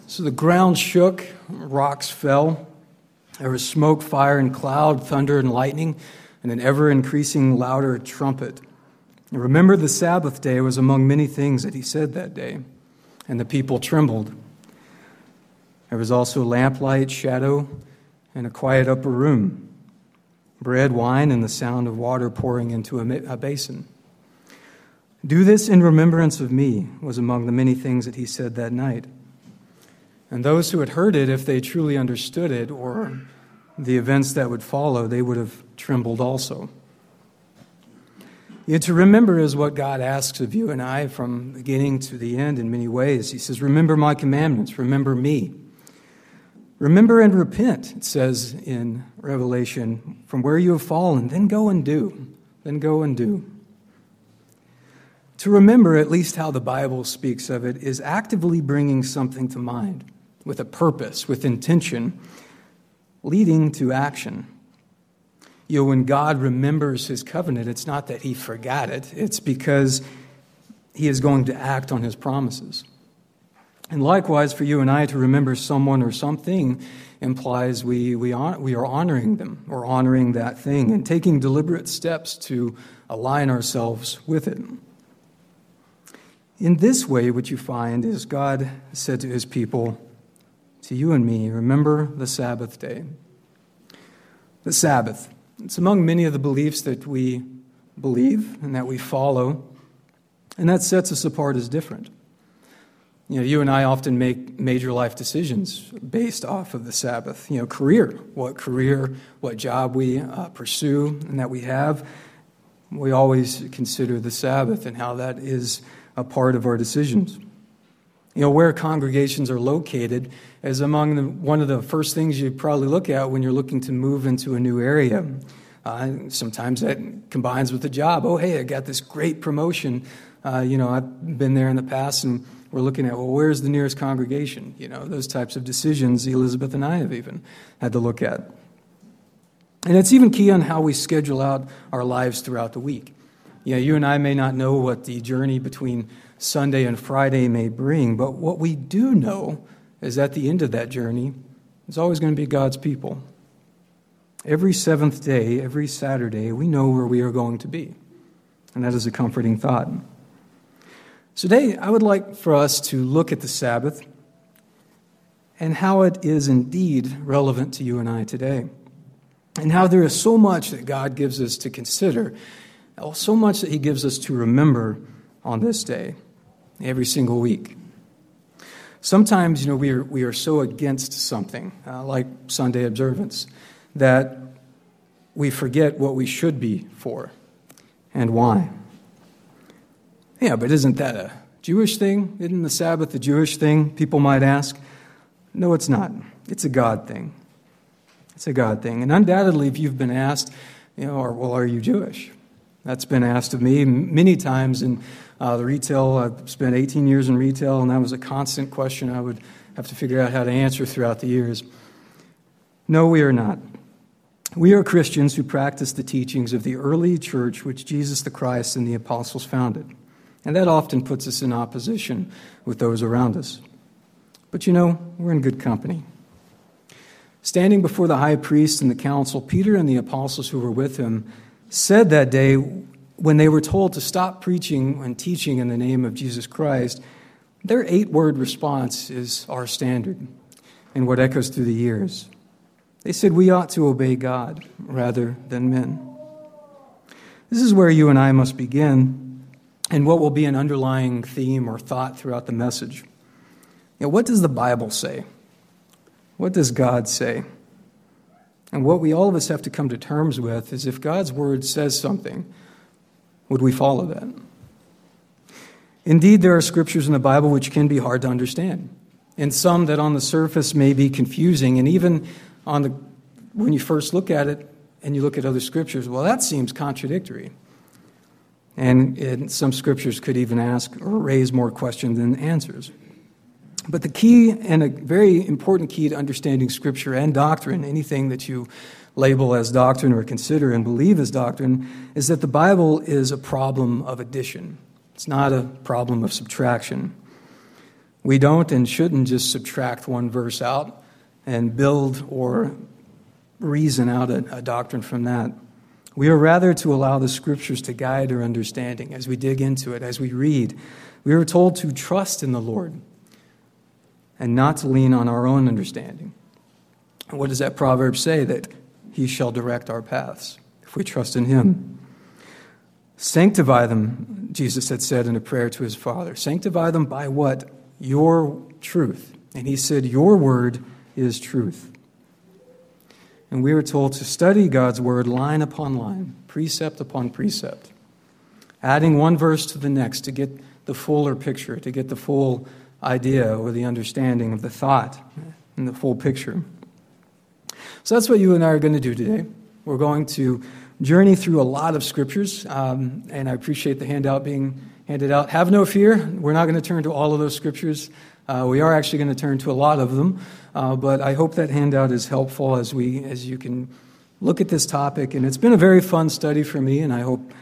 So the ground shook, rocks fell. There was smoke, fire, and cloud, thunder and lightning, and an ever-increasing louder trumpet. And remember, the Sabbath day was among many things that he said that day, and the people trembled. There was also lamplight, shadow, and a quiet upper room, bread, wine, and the sound of water pouring into a basin. Do this in remembrance of me was among the many things that he said that night. And those who had heard it, if they truly understood it or the events that would follow, they would have trembled also. Yet to remember is what God asks of you and I from beginning to the end in many ways. He says, remember my commandments, remember me. Remember and repent, it says in Revelation, from where you have fallen, then go and do. Then go and do. To remember, at least how the Bible speaks of it, is actively bringing something to mind with a purpose, with intention, leading to action. You know, when God remembers his covenant, it's not that he forgot it. It's because he is going to act on his promises. And likewise, for you and I to remember someone or something implies we are honoring them or honoring that thing and taking deliberate steps to align ourselves with it. In this way, what you find is God said to his people, to you and me, remember the Sabbath day. The Sabbath. It's among many of the beliefs that we believe and that we follow, and that sets us apart as different. You know, you and I often make major life decisions based off of the Sabbath. You know, career, what job we pursue and that we have. We always consider the Sabbath and how that is a part of our decisions. You know, where congregations are located is among one of the first things you probably look at when you're looking to move into a new area. Sometimes that combines with the job. Oh, hey, I got this great promotion. I've been there in the past, and we're looking at, well, where's the nearest congregation? You know, those types of decisions Elizabeth and I have even had to look at. And it's even key on how we schedule out our lives throughout the week. You know, you and I may not know what the journey between Sunday and Friday may bring, but what we do know is at the end of that journey is always going to be God's people. Every seventh day, every Saturday, we know where we are going to be. And that is a comforting thought. So today, I would like for us to look at the Sabbath and how it is indeed relevant to you and I today. And how there is so much that God gives us to consider, so much that he gives us to remember on this day, every single week. Sometimes, we are so against something, like Sunday observance, that we forget what we should be for and why. Yeah, but isn't that a Jewish thing? Isn't the Sabbath a Jewish thing? People might ask. No, it's not. It's a God thing. It's a God thing. And undoubtedly, if you've been asked, are you Jewish? That's been asked of me many times in the retail. I've spent 18 years in retail, and that was a constant question I would have to figure out how to answer throughout the years. No, we are not. We are Christians who practice the teachings of the early church which Jesus the Christ and the apostles founded. And that often puts us in opposition with those around us. But we're in good company. Standing before the high priest and the council, Peter and the apostles who were with him said that day, when they were told to stop preaching and teaching in the name of Jesus Christ, their 8-word response is our standard and what echoes through the years. They said we ought to obey God rather than men. This is where you and I must begin, and what will be an underlying theme or thought throughout the message. What does the Bible say? What does God say? And what we all of us have to come to terms with is if God's word says something, would we follow that? Indeed, there are scriptures in the Bible which can be hard to understand, and some that on the surface may be confusing, and even when you first look at it and you look at other scriptures, well, that seems contradictory. And some scriptures could even ask or raise more questions than answers. But the key, and a very important key to understanding Scripture and doctrine, anything that you label as doctrine or consider and believe as doctrine, is that the Bible is a problem of addition. It's not a problem of subtraction. We don't and shouldn't just subtract one verse out and build or reason out a doctrine from that. We are rather to allow the Scriptures to guide our understanding as we dig into it, as we read. We are told to trust in the Lord and not to lean on our own understanding. And what does that proverb say? That He shall direct our paths if we trust in Him. Sanctify them, Jesus had said in a prayer to His Father. Sanctify them by what? Your truth. And He said, your word is truth. And we are told to study God's word line upon line, precept upon precept, adding one verse to the next to get the fuller picture, to get the full idea or the understanding of the thought and the full picture. So that's what you and I are going to do today. We're going to journey through a lot of scriptures, and I appreciate the handout being handed out. Have no fear. We're not going to turn to all of those scriptures. We are actually going to turn to a lot of them, but I hope that handout is helpful as you can look at this topic. And it's been a very fun study for me, and I hope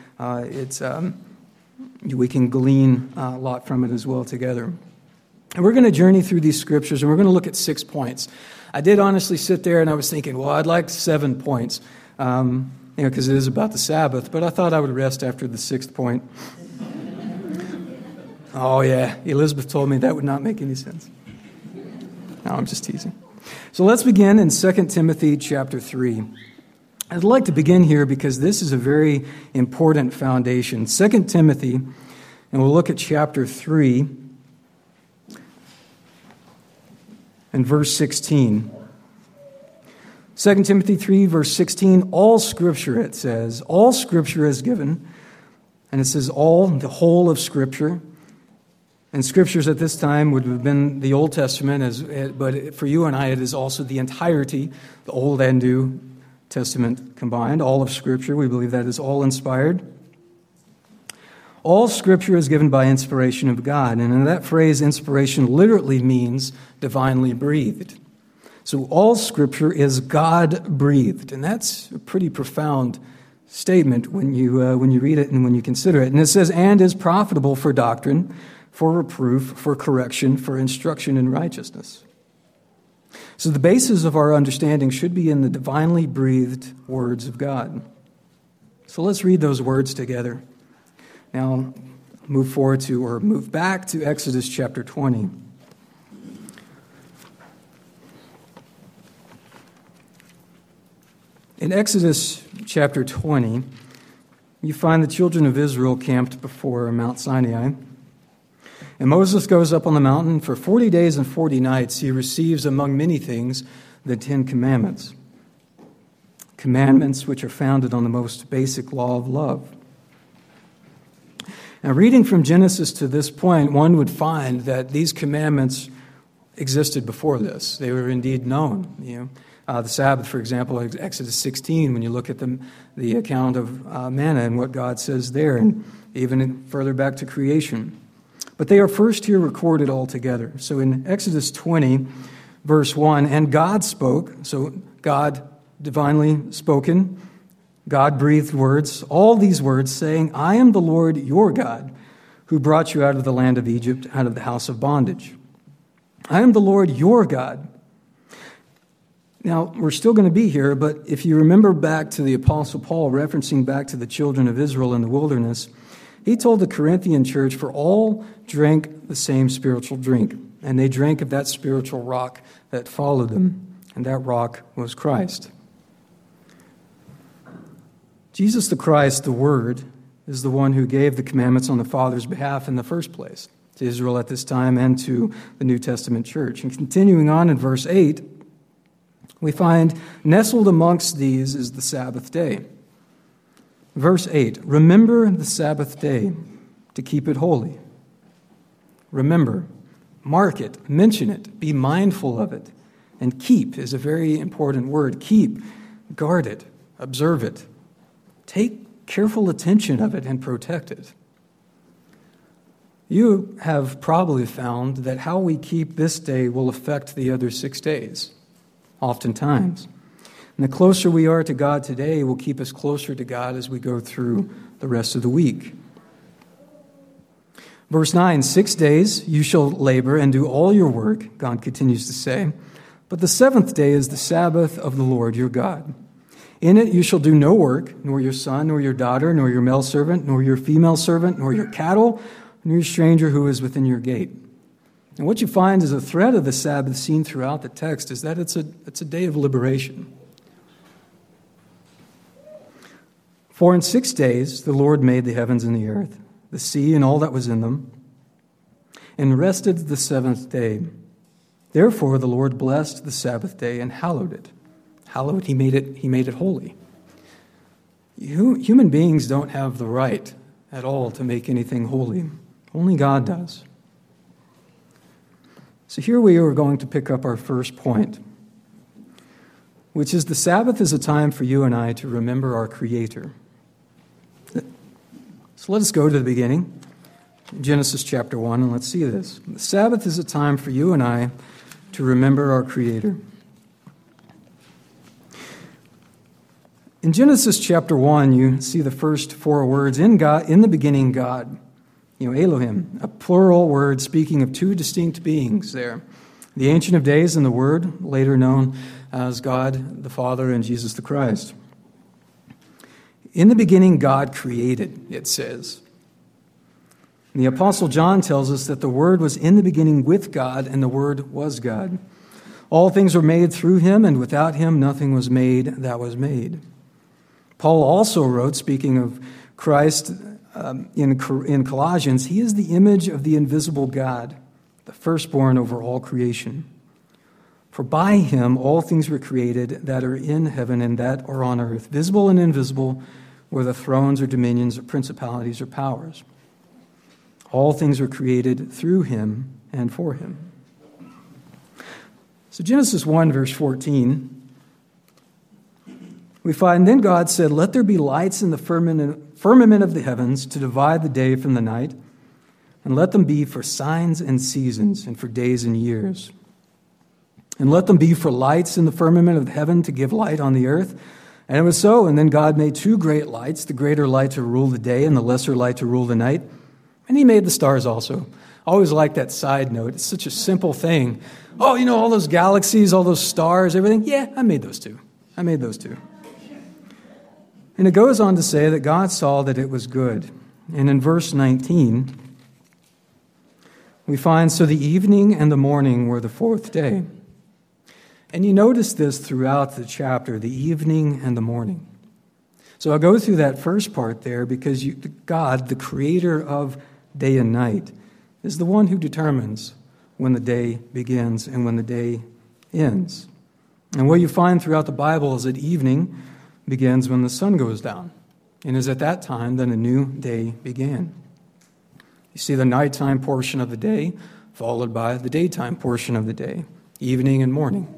we can glean a lot from it as well together. And we're going to journey through these scriptures, and we're going to look at 6 points. I did honestly sit there and I was thinking, well, I'd like 7 points, because it is about the Sabbath, but I thought I would rest after the 6th point. Oh, yeah, Elizabeth told me that would not make any sense. No, I'm just teasing. So let's begin in 2 Timothy chapter 3. I'd like to begin here because this is a very important foundation. 2 Timothy, and we'll look at chapter 3 and verse 16. 2 Timothy 3, verse 16, all Scripture, it says, all Scripture is given, and it says all, the whole of Scripture. And Scriptures at this time would have been the Old Testament, but for you and I, it is also the entirety, the Old and New Testament combined, all of Scripture. We believe that is all inspired. All Scripture is given by inspiration of God. And in that phrase, inspiration literally means divinely breathed. So all Scripture is God-breathed. And that's a pretty profound statement when you read it and when you consider it. And it says, and is profitable for doctrine, for reproof, for correction, for instruction in righteousness. So the basis of our understanding should be in the divinely breathed words of God. So let's read those words together. Now, move back to Exodus chapter 20. In Exodus chapter 20, you find the children of Israel camped before Mount Sinai. And Moses goes up on the mountain for 40 days and 40 nights. He receives, among many things, the 10 Commandments. Commandments which are founded on the most basic law of love. Now, reading from Genesis to this point, one would find that these commandments existed before this. They were indeed known. The Sabbath, for example, Exodus 16, when you look at the account of manna and what God says there, and even further back to creation. But they are first here recorded all together. So in Exodus 20, verse 1, and God spoke, so God divinely spoken, God-breathed words, all these words saying, I am the Lord your God, who brought you out of the land of Egypt, out of the house of bondage. I am the Lord your God. Now, we're still going to be here, but if you remember back to the Apostle Paul, referencing back to the children of Israel in the wilderness, he told the Corinthian church, for all drank the same spiritual drink, and they drank of that spiritual rock that followed them, and that rock was Christ. Jesus the Christ, the Word, is the one who gave the commandments on the Father's behalf in the first place, to Israel at this time and to the New Testament church. And continuing on in verse 8, we find nestled amongst these is the Sabbath day. Verse 8, remember the Sabbath day to keep it holy. Remember, mark it, mention it, be mindful of it. And keep is a very important word. Keep, guard it, observe it. Take careful attention of it and protect it. You have probably found that how we keep this day will affect the other 6 days, oftentimes. And the closer we are to God today will keep us closer to God as we go through the rest of the week. Verse 9, 6 days you shall labor and do all your work, God continues to say, but the seventh day is the Sabbath of the Lord your God. In it you shall do no work, nor your son, nor your daughter, nor your male servant, nor your female servant, nor your cattle, nor your stranger who is within your gate. And what you find is a thread of the Sabbath seen throughout the text is that it's a day of liberation. For in 6 days the Lord made the heavens and the earth, the sea and all that was in them, and rested the seventh day. Therefore the Lord blessed the Sabbath day and hallowed it. Hallowed, he made it holy. Human beings don't have the right at all to make anything holy. Only God does. So here we are going to pick up our first point, which is the Sabbath is a time for you and I to remember our Creator. So let us go to the beginning, Genesis chapter 1, and let's see this. The Sabbath is a time for you and I to remember our Creator. In Genesis chapter 1, you see the first 4 words, in the beginning, God. Elohim, a plural word speaking of 2 distinct beings there. The Ancient of Days and the Word, later known as God the Father and Jesus the Christ. In the beginning, God created, it says. And the Apostle John tells us that the Word was in the beginning with God, and the Word was God. All things were made through him, and without him nothing was made that was made. Paul also wrote, speaking of Christ in Colossians, he is the image of the invisible God, the firstborn over all creation. For by him all things were created that are in heaven and that are on earth, visible and invisible, whether thrones or dominions or principalities or powers. All things were created through him and for him. So Genesis 1, verse 14, we find, then God said, let there be lights in the firmament of the heavens to divide the day from the night, and let them be for signs and seasons and for days and years. And let them be for lights in the firmament of heaven to give light on the earth. And it was so. And then God made 2 great lights, the greater light to rule the day and the lesser light to rule the night. And he made the stars also. I always like that side note. It's such a simple thing. Oh, all those galaxies, all those stars, everything. Yeah, I made those 2. And it goes on to say that God saw that it was good. And in verse 19, we find, so the evening and the morning were the 4th day. And you notice this throughout the chapter, the evening and the morning. So I'll go through that first part there because God, the creator of day and night, is the one who determines when the day begins and when the day ends. And what you find throughout the Bible is that evening begins when the sun goes down. And it is at that time that a new day began. You see the nighttime portion of the day followed by the daytime portion of the day, evening and morning.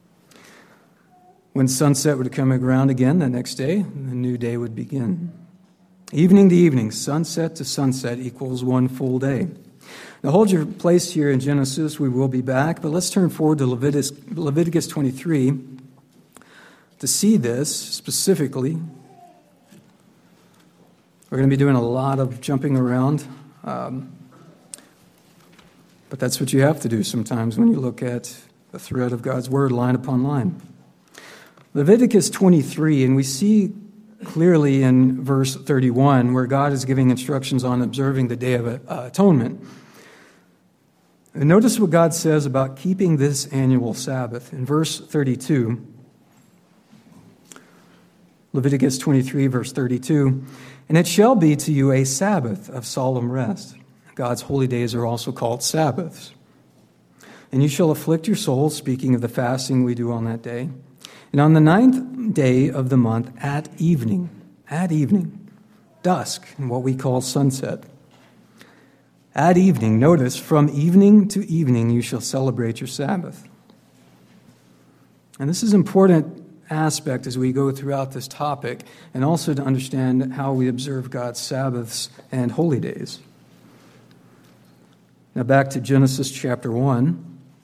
When sunset would come around again the next day, the new day would begin. Evening to evening, sunset to sunset equals one full day. Now hold your place here in Genesis. We will be back, but let's turn forward to Leviticus 23 to see this specifically. We're going to be doing a lot of jumping around, but that's what you have to do sometimes when you look at the thread of God's Word line upon line. Leviticus 23, and we see clearly in verse 31 where God is giving instructions on observing the Day of Atonement. And notice what God says about keeping this annual Sabbath. In verse 32, Leviticus 23, verse 32, and it shall be to you a Sabbath of solemn rest. God's holy days are also called Sabbaths. And you shall afflict your soul, speaking of the fasting we do on that day. And on the 9th day of the month at evening, dusk, and what we call sunset. At evening, notice, from evening to evening you shall celebrate your Sabbath. And this is an important aspect as we go throughout this topic, and also to understand how we observe God's Sabbaths and holy days. Now back to Genesis chapter 1.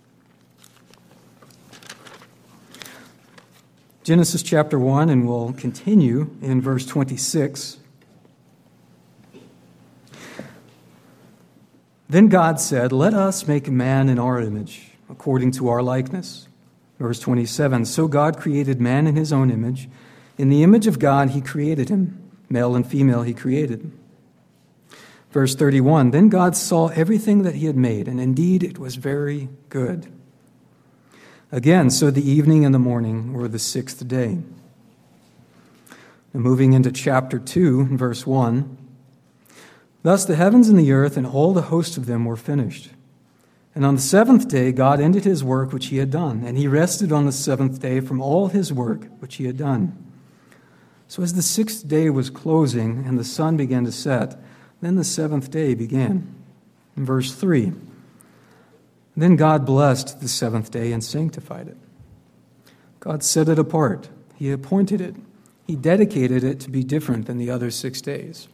Genesis chapter 1, and we'll continue in verse 26. Then God said, "Let us make man in our image, according to our likeness." Verse 27, so God created man in his own image. In the image of God he created him. Male and female he created. Verse 31, then God saw everything that he had made, and indeed it was very good. Again, so the evening and the morning were the sixth day. Now moving into chapter 2, verse 1. Thus the heavens and the earth and all the host of them were finished. And on the seventh day God ended his work which he had done, and he rested on the seventh day from all his work which he had done. So as the sixth day was closing and the sun began to set, then the seventh day began. In verse 3, then God blessed the seventh day and sanctified it. God set it apart. He appointed it. He dedicated it to be different than the other 6 days.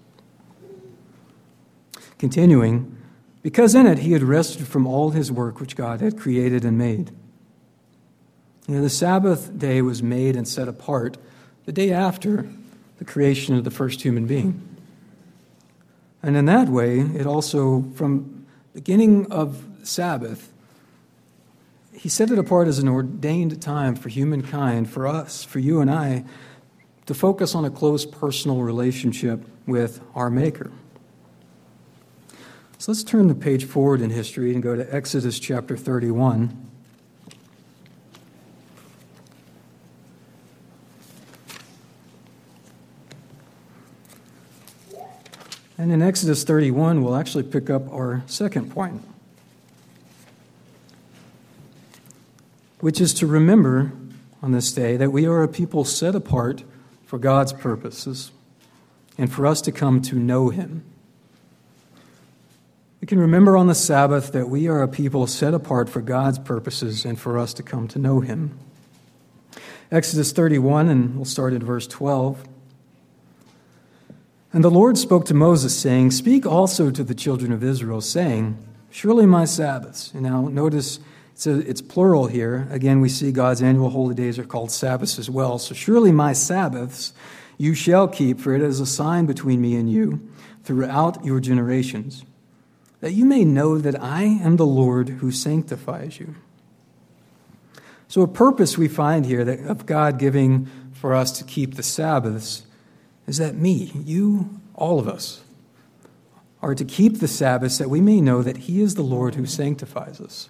Continuing, because in it he had rested from all his work which God had created and made. The Sabbath day was made and set apart the day after the creation of the first human being. And in that way, it also, from beginning of Sabbath, he set it apart as an ordained time for humankind, for us, for you and I, to focus on a close personal relationship with our Maker. So let's turn the page forward in history and go to Exodus chapter 31. And in Exodus 31, we'll actually pick up our second point, which is to remember on this day that we are a people set apart for God's purposes and for us to come to know him. We can remember on the Sabbath that we are a people set apart for God's purposes and for us to come to know him. Exodus 31, and we'll start at verse 12. And the Lord spoke to Moses, saying, speak also to the children of Israel, saying, surely my Sabbaths. And now notice it's plural here. Again, we see God's annual holy days are called Sabbaths as well. So surely my Sabbaths you shall keep, for it is a sign between me and you throughout your generations, that you may know that I am the Lord who sanctifies you. So a purpose we find here that of God giving for us to keep the Sabbaths is that me, you, all of us, are to keep the Sabbaths that we may know that he is the Lord who sanctifies us.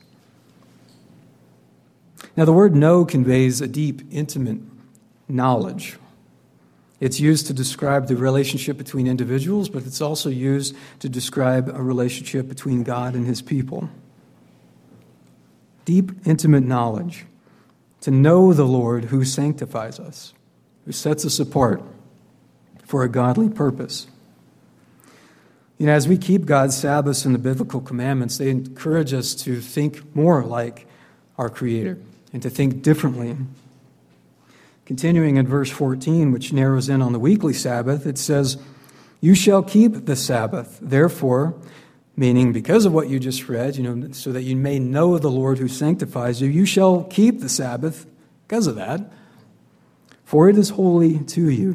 Now the word know conveys a deep, intimate knowledge. It's used to describe the relationship between individuals, but it's also used to describe a relationship between God and his people. Deep, intimate knowledge. To know the Lord who sanctifies us, who sets us apart for a godly purpose. As we keep God's Sabbaths and the biblical commandments, they encourage us to think more like our Creator and to think differently. Continuing in verse 14, which narrows in on the weekly Sabbath, it says, you shall keep the Sabbath, therefore, meaning because of what you just read, so that you may know the Lord who sanctifies you, you shall keep the Sabbath because of that, for it is holy to you.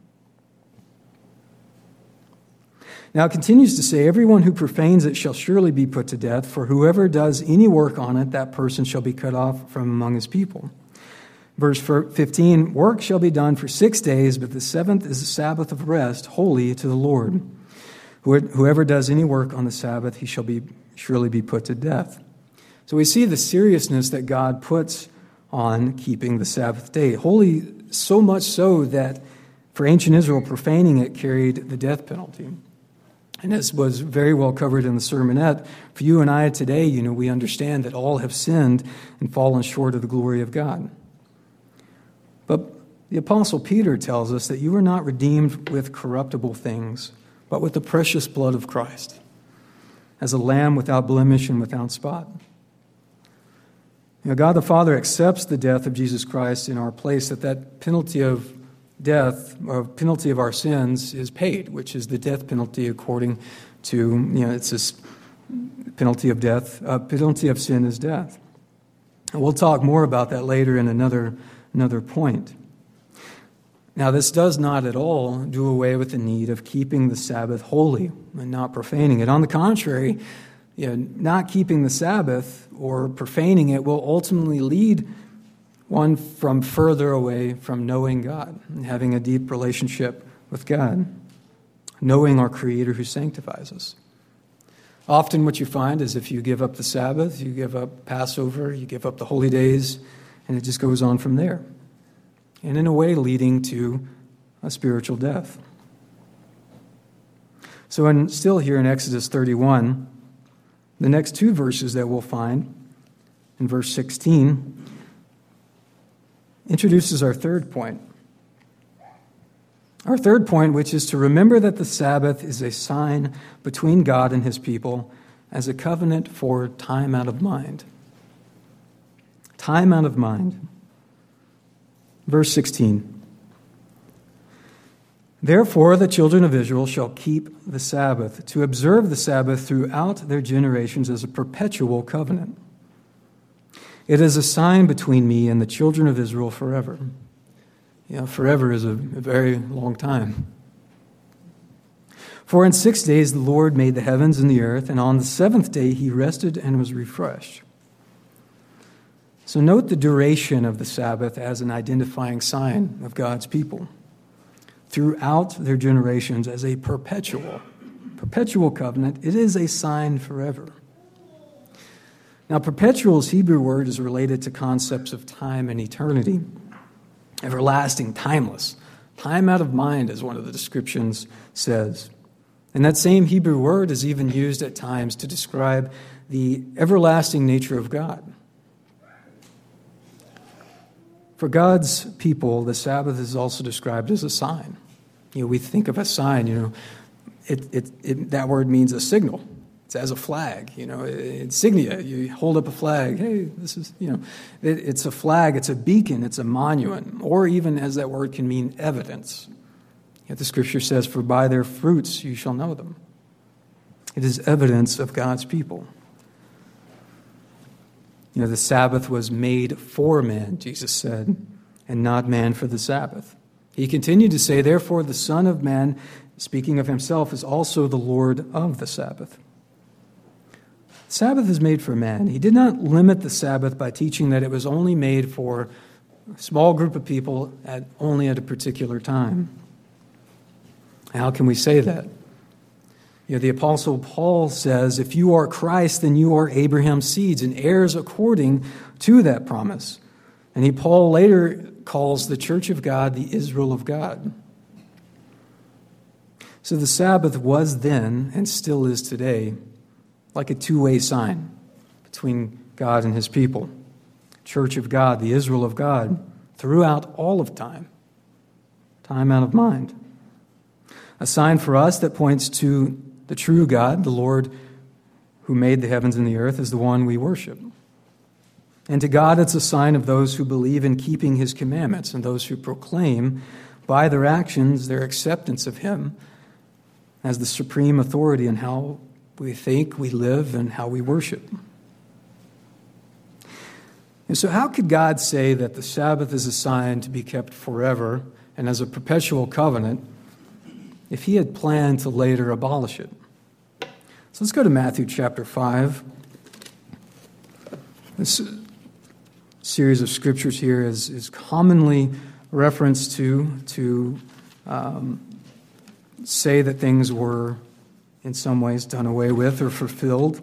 Now it continues to say, everyone who profanes it shall surely be put to death, for whoever does any work on it, that person shall be cut off from among his people. Verse 15, work shall be done for 6 days, but the seventh is a Sabbath of rest, holy to the Lord. Whoever does any work on the Sabbath, he shall surely be put to death. So we see the seriousness that God puts on keeping the Sabbath day. Holy, so much so that for ancient Israel, profaning it carried the death penalty. And this was very well covered in the sermonette. For you and I today, we understand that all have sinned and fallen short of the glory of God. But the Apostle Peter tells us that you are not redeemed with corruptible things, but with the precious blood of Christ, as a lamb without blemish and without spot. God the Father accepts the death of Jesus Christ in our place, that penalty of death, or penalty of our sins, is paid, which is the death penalty according to, it's this penalty of death. Penalty of sin is death. And we'll talk more about that later in another point. Now, this does not at all do away with the need of keeping the Sabbath holy and not profaning it. On the contrary, not keeping the Sabbath or profaning it will ultimately lead one from further away from knowing God and having a deep relationship with God, knowing our Creator who sanctifies us. Often what you find is if you give up the Sabbath, you give up Passover, you give up the holy days, and it just goes on from there. And in a way leading to a spiritual death. So still here in Exodus 31, the next two verses that we'll find, in verse 16, introduces our third point. Our third point, which is to remember that the Sabbath is a sign between God and his people as a covenant for time out of mind. Time out of mind. Verse 16. Therefore the children of Israel shall keep the Sabbath, to observe the Sabbath throughout their generations as a perpetual covenant. It is a sign between me and the children of Israel forever. Forever is a very long time. For in 6 days the Lord made the heavens and the earth, and on the seventh day he rested and was refreshed. So note the duration of the Sabbath as an identifying sign of God's people throughout their generations as a perpetual covenant. It is a sign forever. Now, perpetual's Hebrew word is related to concepts of time and eternity. Everlasting, timeless. Time out of mind, as one of the descriptions says. And that same Hebrew word is even used at times to describe the everlasting nature of God. For God's people, the Sabbath is also described as a sign. We think of a sign, that word means a signal. It's as a flag, insignia. You hold up a flag. Hey, this is, it's a flag, it's a beacon, it's a monument, or even as that word can mean evidence. Yet the scripture says, for by their fruits you shall know them. It is evidence of God's people. The Sabbath was made for man, Jesus said, and not man for the Sabbath. He continued to say, therefore the Son of Man, speaking of himself, is also the Lord of the Sabbath. The Sabbath is made for man. He did not limit the Sabbath by teaching that it was only made for a small group of people only at a particular time. How can we say that? The Apostle Paul says, if you are Christ, then you are Abraham's seeds and heirs according to that promise. And Paul later calls the church of God the Israel of God. So the Sabbath was then, and still is today, like a two-way sign between God and his people. Church of God, the Israel of God, throughout all of time. Time out of mind. A sign for us that points to the true God, the Lord who made the heavens and the earth, is the one we worship. And to God, it's a sign of those who believe in keeping his commandments and those who proclaim by their actions their acceptance of him as the supreme authority in how we think, we live, and how we worship. And so how could God say that the Sabbath is a sign to be kept forever and as a perpetual covenant if he had planned to later abolish it? So let's go to Matthew chapter 5. This series of scriptures here is commonly referenced to say that things were in some ways done away with or fulfilled.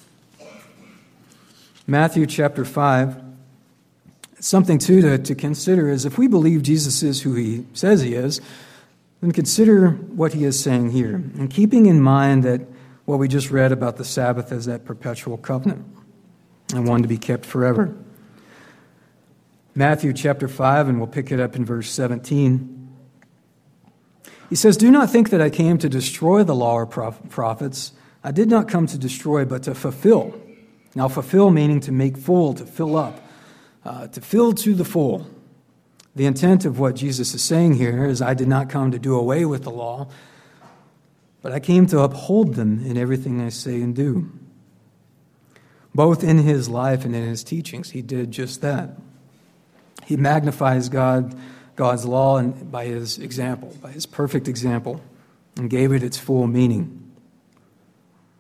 Matthew chapter 5, something too to consider is if we believe Jesus is who he says he is, then consider what he is saying here. And keeping in mind that what we just read about the Sabbath as that perpetual covenant and one to be kept forever. Matthew chapter 5, and we'll pick it up in verse 17. He says, do not think that I came to destroy the law or prophets. I did not come to destroy, but to fulfill. Now, fulfill meaning to make full, to fill up, to fill to the full. The intent of what Jesus is saying here is I did not come to do away with the law, but I came to uphold them in everything I say and do. Both in his life and in his teachings, he did just that. He magnifies God's law and by his example, by his perfect example, and gave it its full meaning.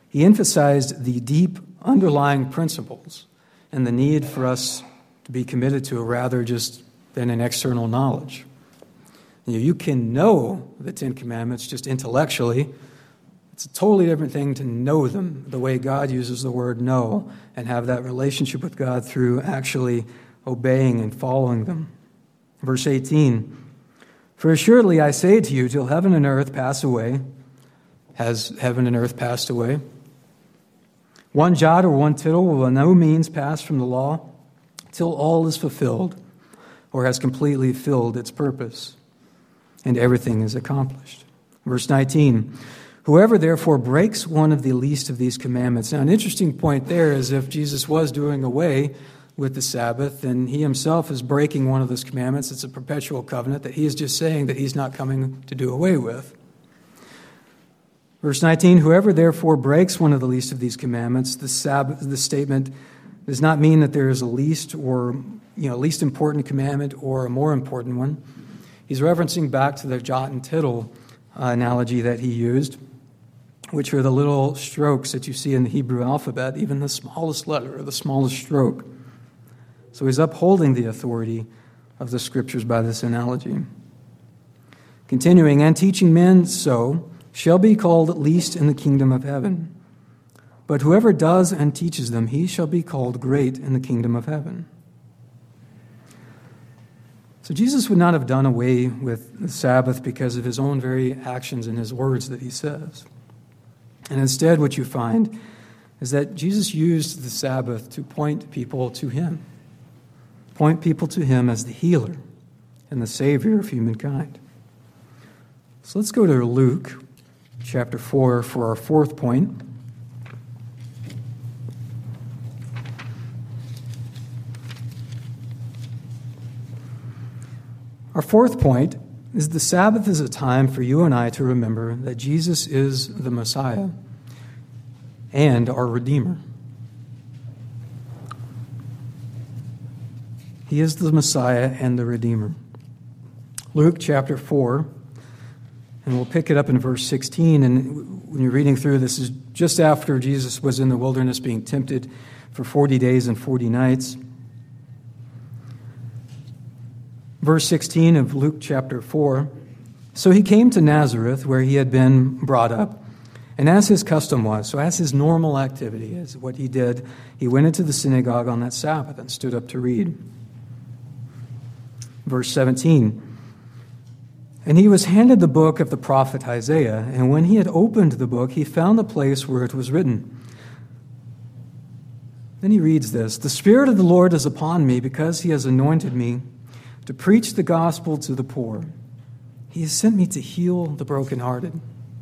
He emphasized the deep underlying principles and the need for us to be committed to rather just than an external knowledge. You can know the Ten Commandments just intellectually. It's a totally different thing to know them the way God uses the word know and have that relationship with God through actually obeying and following them. Verse 18, "For assuredly I say to you, till heaven and earth pass away," has heaven and earth passed away? "One jot or one tittle will by no means pass from the law till all is fulfilled or has completely filled its purpose, and everything is accomplished." Verse 19, "Whoever therefore breaks one of the least of these commandments." Now, an interesting point there is if Jesus was doing away with the Sabbath and he himself is breaking one of those commandments, it's a perpetual covenant that he is just saying that he's not coming to do away with. Verse 19, "Whoever therefore breaks one of the least of these commandments," the statement does not mean that there is a least or least important commandment or a more important one. He's referencing back to the jot and tittle analogy that he used, which are the little strokes that you see in the Hebrew alphabet, even the smallest letter or the smallest stroke. So he's upholding the authority of the Scriptures by this analogy. Continuing, "And teaching men so shall be called least in the kingdom of heaven. But whoever does and teaches them, he shall be called great in the kingdom of heaven." So Jesus would not have done away with the Sabbath because of his own very actions and his words that he says. And instead what you find is that Jesus used the Sabbath to point people to him. Point people to him as the healer and the Savior of humankind. So let's go to Luke chapter 4 for our fourth point. Our fourth point is the Sabbath is a time for you and I to remember that Jesus is the Messiah and our Redeemer. He is the Messiah and the Redeemer. Luke chapter 4, and we'll pick it up in verse 16. And when you're reading through, this is just after Jesus was in the wilderness being tempted for 40 days and 40 nights. Verse 16 of Luke chapter 4, "So he came to Nazareth, where he had been brought up, and as his custom was," so as his normal activity, as what he did, he went into the synagogue on that Sabbath and stood up to read. Verse 17, "And he was handed the book of the prophet Isaiah, and when he had opened the book, he found the place where it was written." Then he reads this, "The Spirit of the Lord is upon me, because he has anointed me to preach the gospel to the poor. He has sent me to heal the brokenhearted."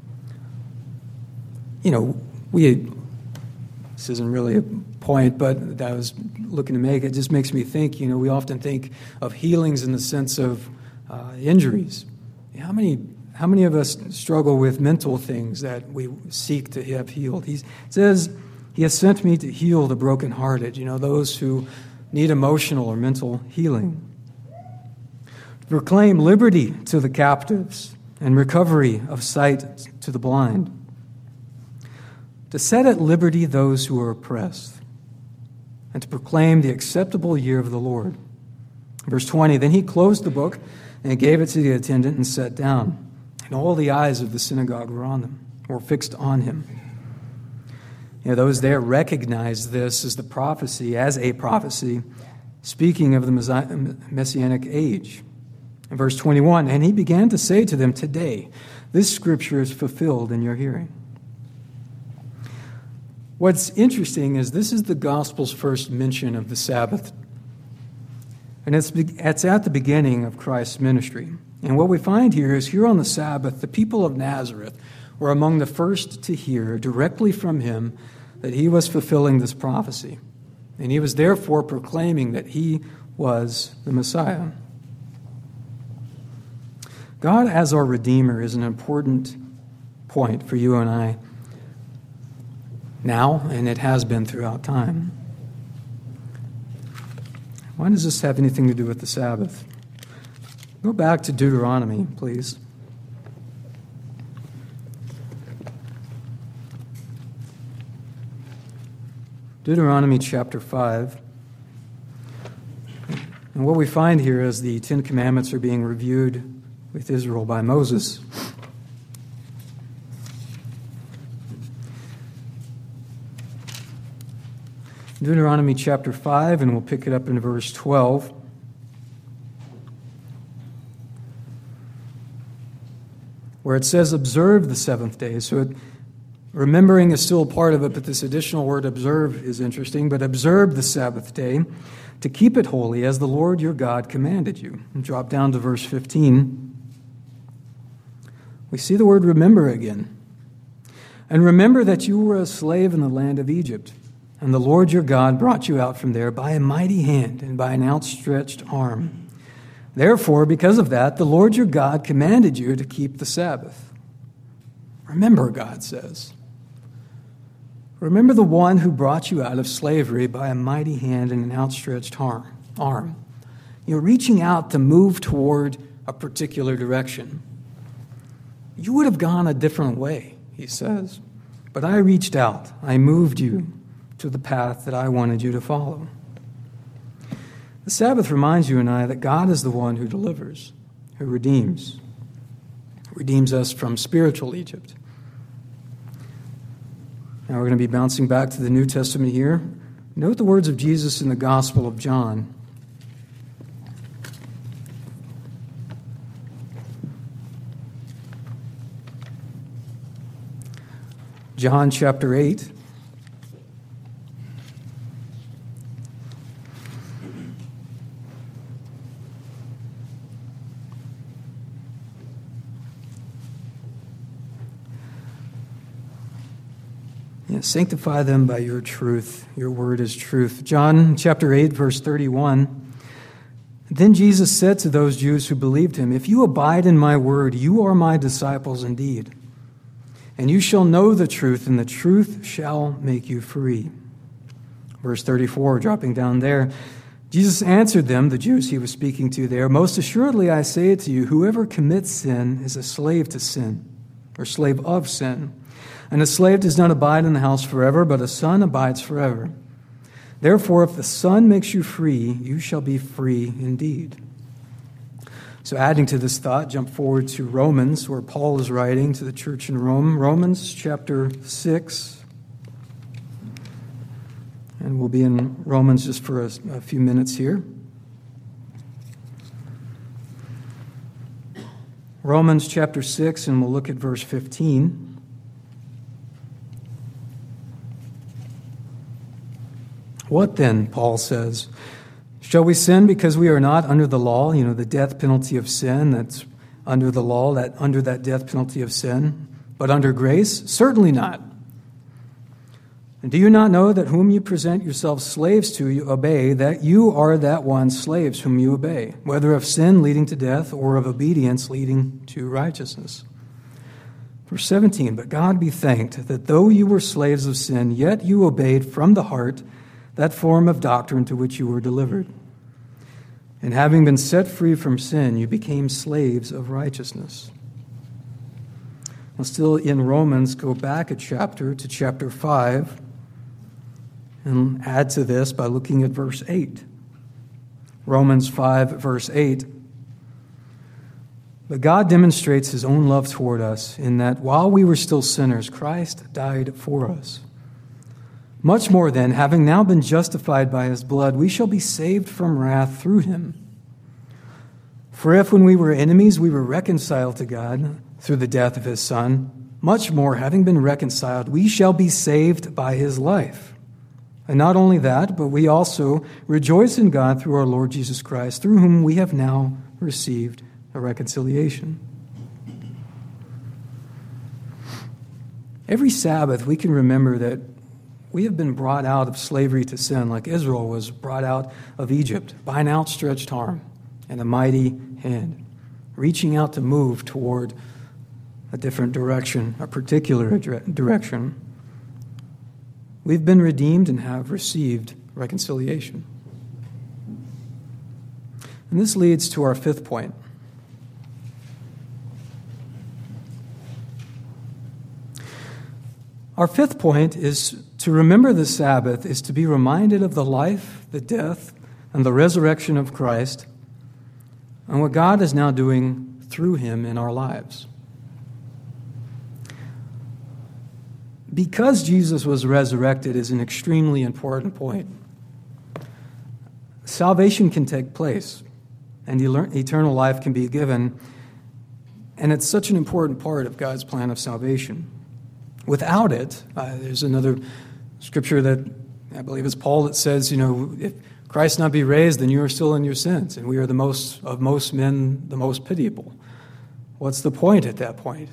This isn't really a point, but that I was looking to make. It just makes me think, we often think of healings in the sense of injuries. How many of us struggle with mental things that we seek to have healed? He says, he has sent me to heal the brokenhearted, those who need emotional or mental healing. To proclaim liberty to the captives and recovery of sight to the blind. To set at liberty those who are oppressed, and to proclaim the acceptable year of the Lord. Verse 20, "Then he closed the book and gave it to the attendant and sat down. And all the eyes of the synagogue were fixed on him." Those there recognized this as a prophecy, speaking of the Messianic age. In verse 21, "And he began to say to them, 'Today, this scripture is fulfilled in your hearing.'" What's interesting is this is the gospel's first mention of the Sabbath. And it's at the beginning of Christ's ministry. And what we find here is here on the Sabbath, the people of Nazareth were among the first to hear directly from him that he was fulfilling this prophecy. And he was therefore proclaiming that he was the Messiah. God as our Redeemer is an important point for you and I now, and it has been throughout time. Why does this have anything to do with the Sabbath? Go back to Deuteronomy, please. Deuteronomy chapter 5. And what we find here is the Ten Commandments are being reviewed with Israel by Moses. Deuteronomy chapter 5, and we'll pick it up in verse 12. Where it says, observe the seventh day. So remembering is still a part of it, but this additional word observe is interesting. But observe the Sabbath day to keep it holy as the Lord your God commanded you. And drop down to verse 15. We see the word remember again. And remember that you were a slave in the land of Egypt, and the Lord your God brought you out from there by a mighty hand and by an outstretched arm. Therefore, because of that, the Lord your God commanded you to keep the Sabbath. Remember, God says. Remember the one who brought you out of slavery by a mighty hand and an outstretched arm. You're reaching out to move toward a particular direction. You would have gone a different way, he says. But I reached out. I moved you to the path that I wanted you to follow. The Sabbath reminds you and I that God is the one who delivers, who redeems us from spiritual Egypt. Now we're going to be bouncing back to the New Testament here. Note the words of Jesus in the Gospel of John. John chapter 8. Sanctify them by your truth. Your word is truth. John chapter 8, verse 31. Then Jesus said to those Jews who believed him, if you abide in my word, you are my disciples indeed. And you shall know the truth, and the truth shall make you free. Verse 34, dropping down there. Jesus answered them, the Jews he was speaking to there, most assuredly I say it to you, whoever commits sin is a slave to sin, or slave of sin. And a slave does not abide in the house forever, but a son abides forever. Therefore, if the Son makes you free, you shall be free indeed. So adding to this thought, jump forward to Romans, where Paul is writing to the church in Rome. Romans chapter 6. And we'll be in Romans just for a few minutes here. Romans chapter 6, and we'll look at verse 15. What then, Paul says? Shall we sin because we are not under the law? You know, the death penalty of sin that's under the law, that under that death penalty of sin. But under grace? Certainly not. And do you not know that whom you present yourselves slaves to, you obey, that you are that one slaves whom you obey, whether of sin leading to death or of obedience leading to righteousness? Verse 17, but God be thanked that though you were slaves of sin, yet you obeyed from the heart that form of doctrine to which you were delivered. And having been set free from sin, you became slaves of righteousness. Well, still in Romans, go back a chapter to chapter 5 and add to this by looking at verse 8. Romans 5, verse 8. But God demonstrates his own love toward us in that while we were still sinners, Christ died for us. Much more then, having now been justified by his blood, we shall be saved from wrath through him. For if when we were enemies, we were reconciled to God through the death of his Son, much more, having been reconciled, we shall be saved by his life. And not only that, but we also rejoice in God through our Lord Jesus Christ, through whom we have now received a reconciliation. Every Sabbath, we can remember that we have been brought out of slavery to sin, like Israel was brought out of Egypt by an outstretched arm and a mighty hand, reaching out to move toward a different direction, a particular direction. We've been redeemed and have received reconciliation. And this leads to our fifth point. Our fifth point is to remember the Sabbath is to be reminded of the life, the death, and the resurrection of Christ and what God is now doing through him in our lives. Because Jesus was resurrected is an extremely important point. Salvation can take place, and eternal life can be given, and it's such an important part of God's plan of salvation. Without it, there's another scripture that I believe is Paul that says, if Christ not be raised, then you are still in your sins, and we are of most men the most pitiable. What's the point at that point?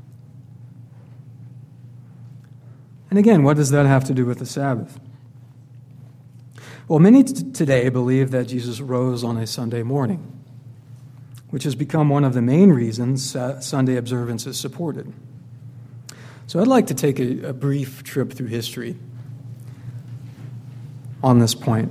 And again, what does that have to do with the Sabbath? Well, many today believe that Jesus rose on a Sunday morning, which has become one of the main reasons Sunday observance is supported. So I'd like to take a brief trip through history on this point,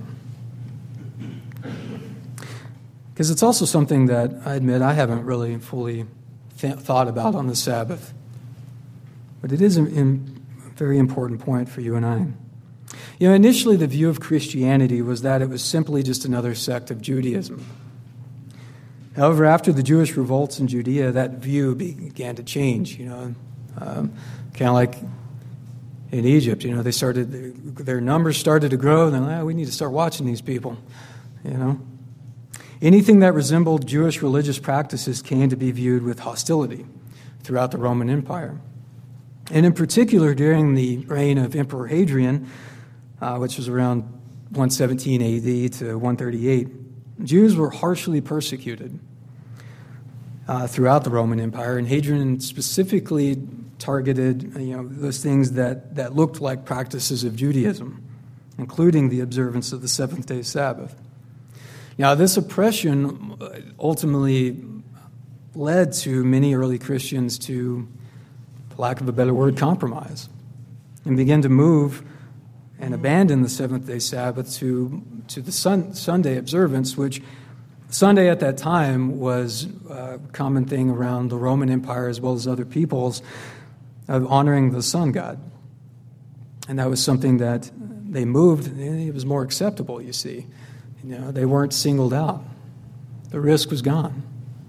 because it's also something that I admit I haven't really fully thought about on the Sabbath. But it is a very important point for you and I. Initially the view of Christianity was that it was simply just another sect of Judaism. However, after the Jewish revolts in Judea, that view began to change. Kind of like in Egypt, their numbers started to grow, and they're like, we need to start watching these people, Anything that resembled Jewish religious practices came to be viewed with hostility throughout the Roman Empire. And in particular, during the reign of Emperor Hadrian, which was around 117 AD to 138, Jews were harshly persecuted throughout the Roman Empire, and Hadrian specifically targeted those things that looked like practices of Judaism, including the observance of the seventh-day Sabbath. Now, this oppression ultimately led to many early Christians to, for lack of a better word, compromise, and begin to move and abandon the seventh-day Sabbath to the Sunday observance, which Sunday at that time was a common thing around the Roman Empire as well as other peoples of honoring the sun god. And that was something that they moved. It was more acceptable, you see. They weren't singled out. The risk was gone.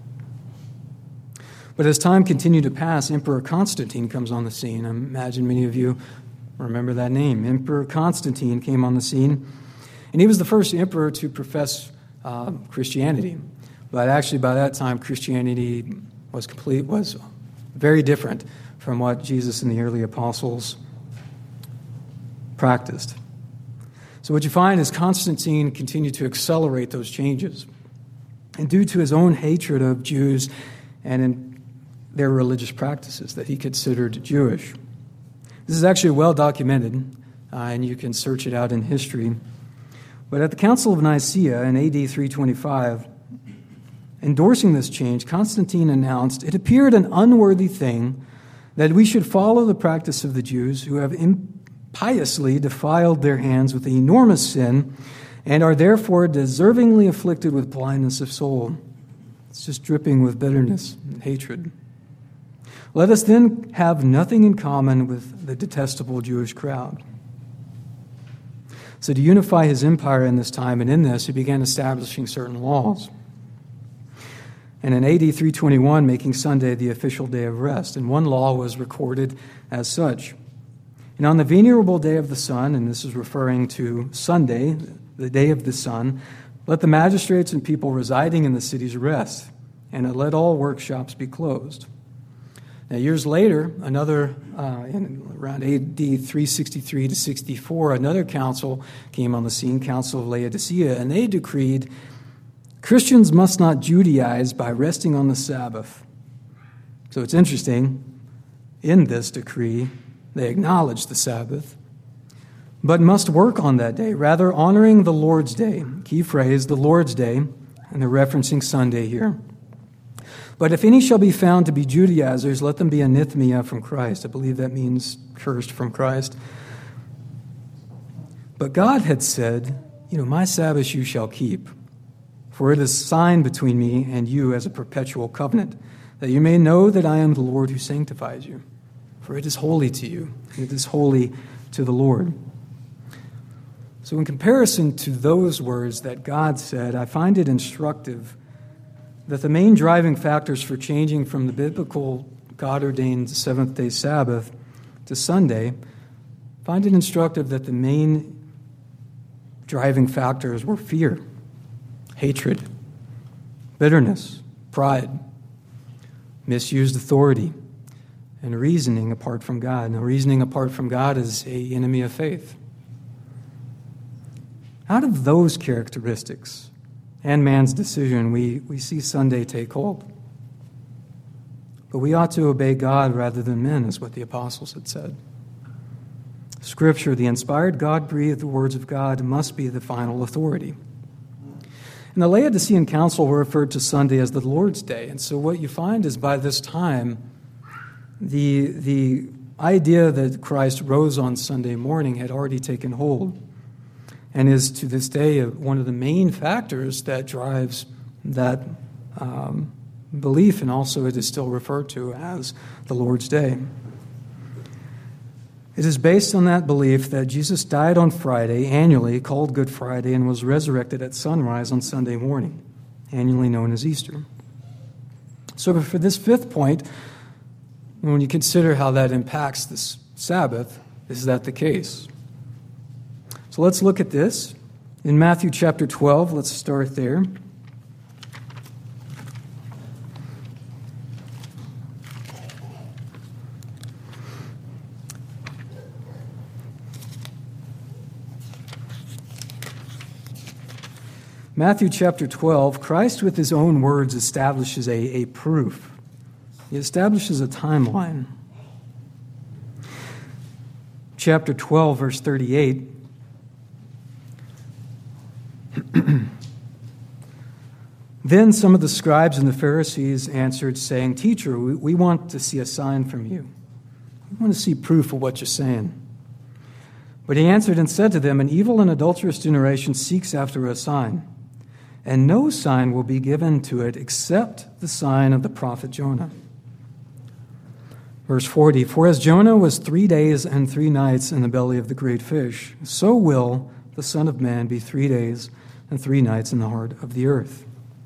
But as time continued to pass, Emperor Constantine comes on the scene. I imagine many of you remember that name. Emperor Constantine came on the scene, and he was the first emperor to profess Christianity. But actually, by that time, Christianity was very different from what Jesus and the early apostles practiced. So what you find is Constantine continued to accelerate those changes. And due to his own hatred of Jews and in their religious practices that he considered Jewish. This is actually well documented, and you can search it out in history. But at the Council of Nicaea in AD 325, endorsing this change, Constantine announced, "It appeared an unworthy thing that we should follow the practice of the Jews who have impiously defiled their hands with enormous sin and are therefore deservingly afflicted with blindness of soul." It's just dripping with bitterness and hatred. "Let us then have nothing in common with the detestable Jewish crowd." So to unify his empire in this time, and in this, he began establishing certain laws. And in AD 321, making Sunday the official day of rest. And one law was recorded as such. "And on the venerable day of the sun," and this is referring to Sunday, the day of the sun, "let the magistrates and people residing in the cities rest, and let all workshops be closed." Now, years later, around AD 363 to 64, another council came on the scene, Council of Laodicea, and they decreed Christians must not Judaize by resting on the Sabbath. So it's interesting, in this decree, they acknowledge the Sabbath, but must work on that day, rather honoring the Lord's Day. Key phrase, the Lord's Day, and they're referencing Sunday here. "But if any shall be found to be Judaizers, let them be anathema from Christ." I believe that means cursed from Christ. But God had said, "My Sabbath you shall keep, for it is a sign between me and you as a perpetual covenant, that you may know that I am the Lord who sanctifies you. for it is holy to you, and it is holy to the Lord. So in comparison to those words that God said, I find it instructive that the main driving factors for changing from the biblical God-ordained seventh-day Sabbath to Sunday, find it instructive that the main driving factors were fear, hatred, bitterness, pride, misused authority, and reasoning apart from God. Now, reasoning apart from God is an enemy of faith. Out of those characteristics and man's decision, we see Sunday take hold. But we ought to obey God rather than men, is what the apostles had said. Scripture, the inspired, God-breathed words of God, must be the final authority. And the Laodicean council referred to Sunday as the Lord's Day. And so what you find is by this time, the idea that Christ rose on Sunday morning had already taken hold and is to this day one of the main factors that drives that belief, and also it is still referred to as the Lord's Day. It is based on that belief that Jesus died on Friday, annually called Good Friday, and was resurrected at sunrise on Sunday morning, annually known as Easter. So for this fifth point, when you consider how that impacts this Sabbath, is that the case? So let's look at this. In Matthew chapter 12, let's start there. Matthew chapter 12, Christ with his own words establishes a proof. He establishes a timeline. Chapter 12, verse 38. Then some of the scribes and the Pharisees answered, saying, Teacher, we want to see a sign from you. We want to see proof of what you're saying. But he answered and said to them, An evil and adulterous generation seeks after a sign, and no sign will be given to it except the sign of the prophet Jonah. Verse 40, For as Jonah was 3 days and 3 nights in the belly of the great fish, so will the Son of Man be 3 days and 3 nights in the heart of the earth.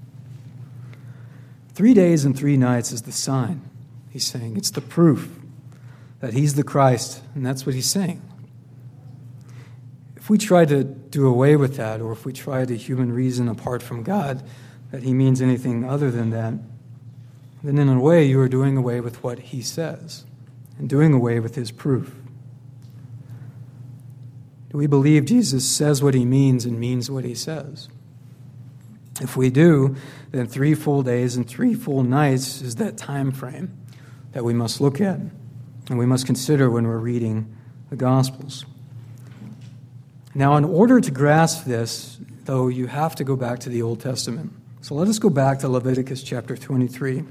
3 days and 3 nights is the sign. He's saying it's the proof that he's the Christ, and that's what he's saying. If we try to do away with that, or if we try to human reason apart from God that he means anything other than that, then in a way you are doing away with what he says and doing away with his proof. Do we believe Jesus says what he means and means what he says? If we do, then 3 full days and 3 full nights is that time frame that we must look at and we must consider when we're reading the Gospels. Now, in order to grasp this, though, you have to go back to the Old Testament. So let us go back to Leviticus chapter 23.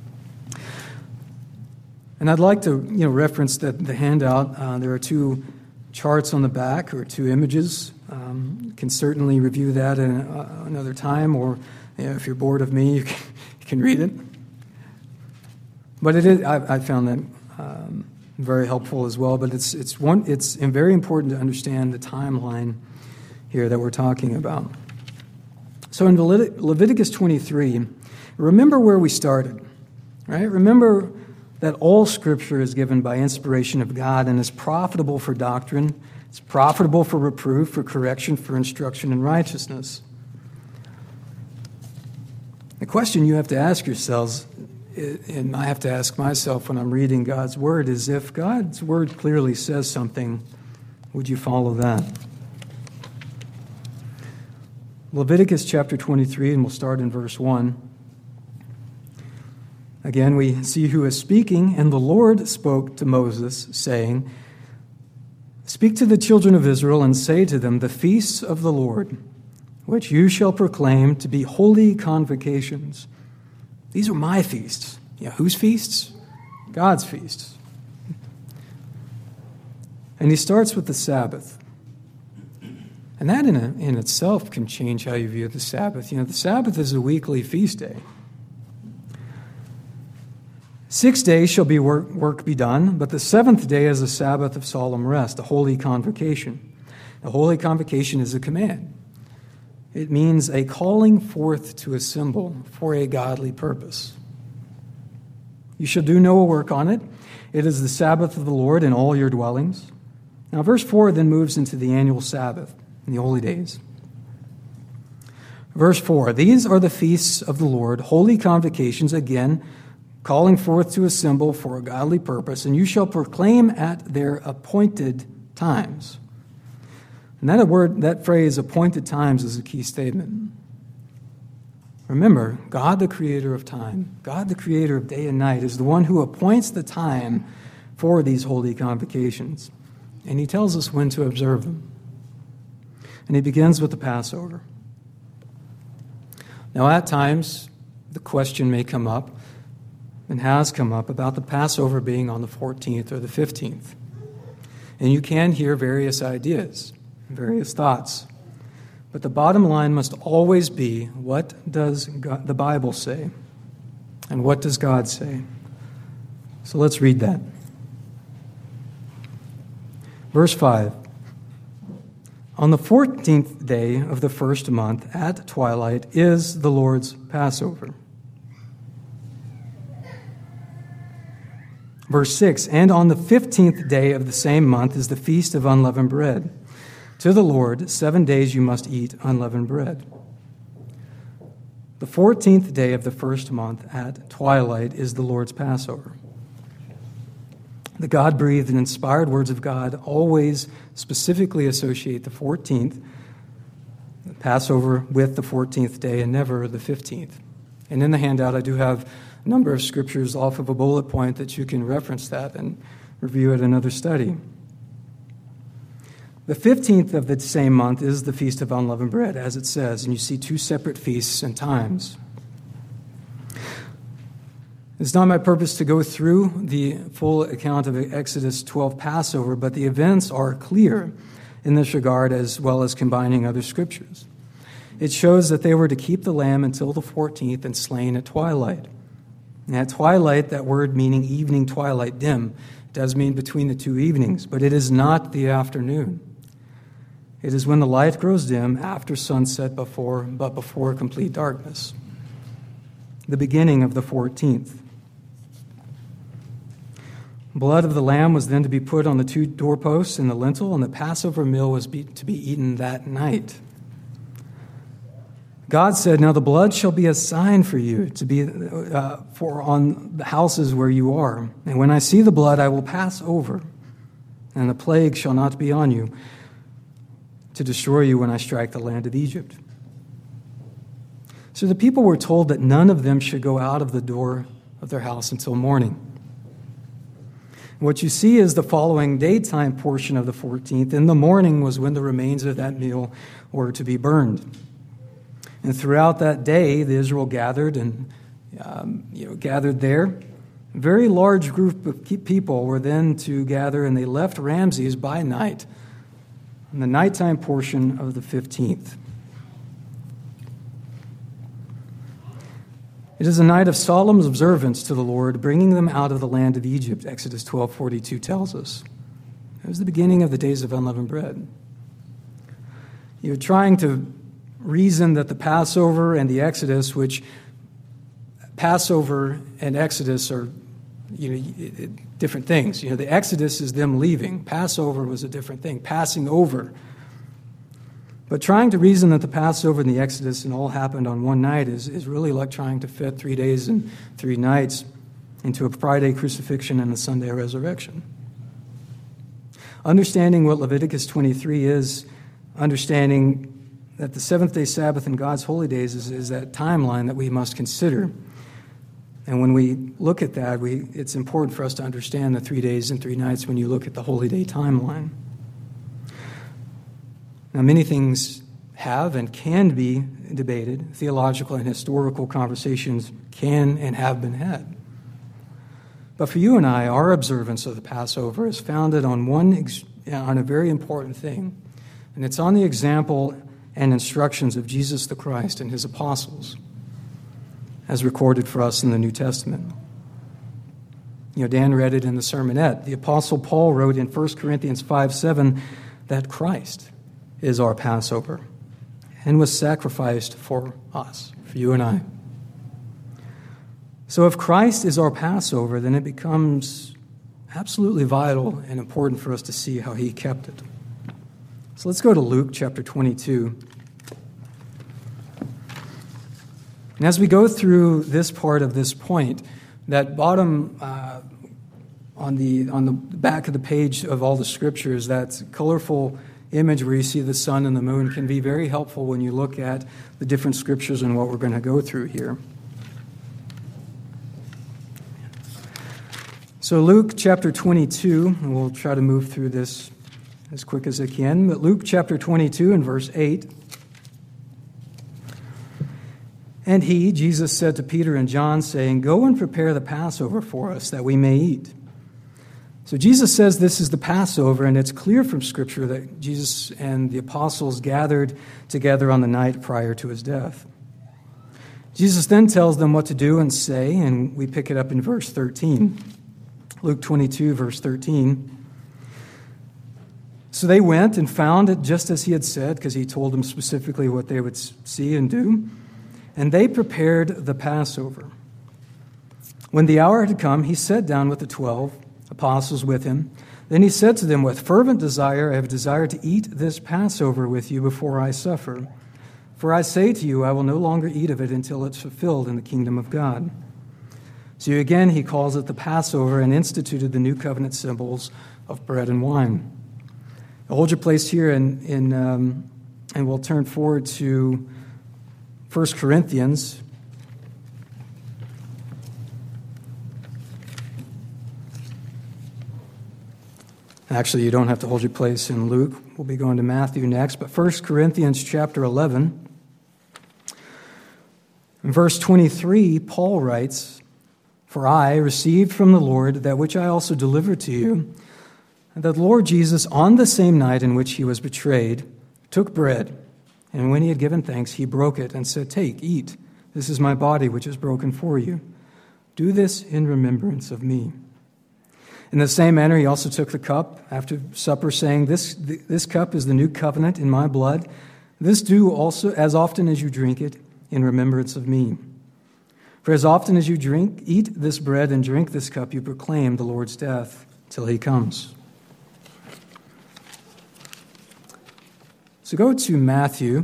And I'd like to reference the handout. There are 2 charts on the back, or 2 images. You can certainly review that in another time, or if you're bored of me, you can read it. But I found that very helpful as well. But it's very important to understand the timeline here that we're talking about. So in Leviticus 23, remember where we started, right? Remember that all Scripture is given by inspiration of God and is profitable for doctrine, it's profitable for reproof, for correction, for instruction in righteousness. The question you have to ask yourselves, and I have to ask myself when I'm reading God's Word, is if God's Word clearly says something, would you follow that? Leviticus chapter 23, and we'll start in verse 1. Again, we see who is speaking, and the Lord spoke to Moses, saying, Speak to the children of Israel and say to them, The feasts of the Lord, which you shall proclaim to be holy convocations. These are my feasts. Yeah, whose feasts? God's feasts. And he starts with the Sabbath. And that in itself can change how you view the Sabbath. The Sabbath is a weekly feast day. 6 days shall be work be done, but the seventh day is a Sabbath of solemn rest, a holy convocation. A holy convocation is a command. It means a calling forth to assemble for a godly purpose. You shall do no work on it. It is the Sabbath of the Lord in all your dwellings. Now, verse 4 then moves into the annual Sabbath and the holy days. Verse 4, these are the feasts of the Lord, holy convocations, again, calling forth to assemble for a godly purpose, and you shall proclaim at their appointed times. And that phrase, appointed times, is a key statement. Remember, God, the creator of time, God, the creator of day and night, is the one who appoints the time for these holy convocations. And he tells us when to observe them. And he begins with the Passover. Now, at times, the question may come up, and has come up, about the Passover being on the 14th or the 15th. And you can hear various ideas, various thoughts. But the bottom line must always be, what does the Bible say? And what does God say? So let's read that. Verse 5. On the 14th day of the first month at twilight is the Lord's Passover. Verse 6, and on the 15th day of the same month is the feast of unleavened bread. To the Lord, 7 days you must eat unleavened bread. The 14th day of the first month at twilight is the Lord's Passover. The God-breathed and inspired words of God always specifically associate the 14th, the Passover, with the 14th day and never the 15th. And in the handout, I do have a number of scriptures off of a bullet point that you can reference that and review at another study. The 15th of the same month is the Feast of Unleavened Bread, as it says, and you see two separate feasts and times. It's not my purpose to go through the full account of Exodus 12 Passover, but the events are clear in this regard, as well as combining other scriptures. It shows that they were to keep the lamb until the 14th and slain at twilight. And at twilight, that word meaning evening, twilight, dim, does mean between the two evenings, but it is not the afternoon. It is when the light grows dim after sunset, but before complete darkness. The beginning of the 14th. Blood of the lamb was then to be put on the two doorposts and the lintel, and the Passover meal was to be eaten that night. God said, now the blood shall be a sign for you to be for on the houses where you are. And when I see the blood, I will pass over, and the plague shall not be on you to destroy you when I strike the land of Egypt. So the people were told that none of them should go out of the door of their house until morning. What you see is the following daytime portion of the 14th. In the morning was when the remains of that meal were to be burned. And throughout that day, the Israel gathered and gathered there. A very large group of people were then to gather, and they left Ramses by night on the nighttime portion of the 15th. It is a night of solemn observance to the Lord, bringing them out of the land of Egypt, Exodus 12:42 tells us. It was the beginning of the days of unleavened bread. You're trying to reason that the Passover and the Exodus, which Passover and Exodus are different things. The Exodus is them leaving. Passover was a different thing, passing over. But trying to reason that the Passover and the Exodus and all happened on one night is really like trying to fit 3 days and 3 nights into a Friday crucifixion and a Sunday resurrection. Understanding what Leviticus 23 is, understanding that the seventh-day Sabbath and God's holy days is that timeline that we must consider. And when we look at that, it's important for us to understand the 3 days and 3 nights when you look at the holy day timeline. Now, many things have and can be debated. Theological and historical conversations can and have been had. But for you and I, our observance of the Passover is founded on a very important thing, and it's on the example and instructions of Jesus the Christ and his apostles, as recorded for us in the New Testament. Dan read it in the sermonette. The Apostle Paul wrote in 1 Corinthians 5:7 that Christ is our Passover and was sacrificed for us, for you and I. So if Christ is our Passover, then it becomes absolutely vital and important for us to see how he kept it. So let's go to Luke chapter 22. And as we go through this part of this point, that bottom on the back of the page of all the scriptures, that colorful image where you see the sun and the moon can be very helpful when you look at the different scriptures and what we're going to go through here. So Luke chapter 22, and we'll try to move through this as quick as I can, but Luke chapter 22 and verse 8. And he, Jesus, said to Peter and John, saying, "Go and prepare the Passover for us, that we may eat." So Jesus says this is the Passover, and it's clear from Scripture that Jesus and the apostles gathered together on the night prior to his death. Jesus then tells them what to do and say, and we pick it up in verse 13. Luke 22, verse 13. So they went and found it just as he had said, because he told them specifically what they would see and do. And they prepared the Passover. When the hour had come, he sat down with the 12 apostles with him. Then he said to them, "With fervent desire I have desired to eat this Passover with you before I suffer. For I say to you, I will no longer eat of it until it's fulfilled in the kingdom of God." So again, he calls it the Passover and instituted the new covenant symbols of bread and wine. Now hold your place here, and we'll turn forward to 1 Corinthians. Actually, you don't have to hold your place in Luke. We'll be going to Matthew next. But 1 Corinthians chapter 11. In verse 23, Paul writes, "For I received from the Lord that which I also delivered to you, that the Lord Jesus, on the same night in which he was betrayed, took bread, and when he had given thanks, he broke it and said, 'Take, eat. This is my body, which is broken for you. Do this in remembrance of me.' In the same manner, he also took the cup after supper, saying, 'This cup is the new covenant in my blood. This do also as often as you drink it in remembrance of me. For as often as you eat this bread and drink this cup, you proclaim the Lord's death till he comes.'" So go to Matthew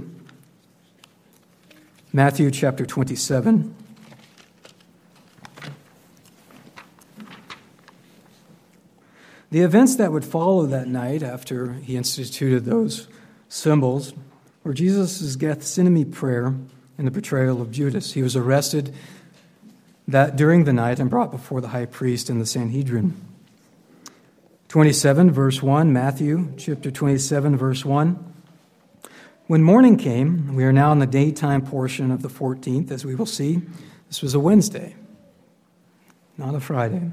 chapter 27. The events that would follow that night after he instituted those symbols were Jesus' Gethsemane prayer and the betrayal of Judas. He was arrested during the night and brought before the high priest and the Sanhedrin. 27, verse 1, Matthew chapter 27, verse 1. "When morning came," we are now in the daytime portion of the 14th, as we will see. This was a Wednesday, not a Friday.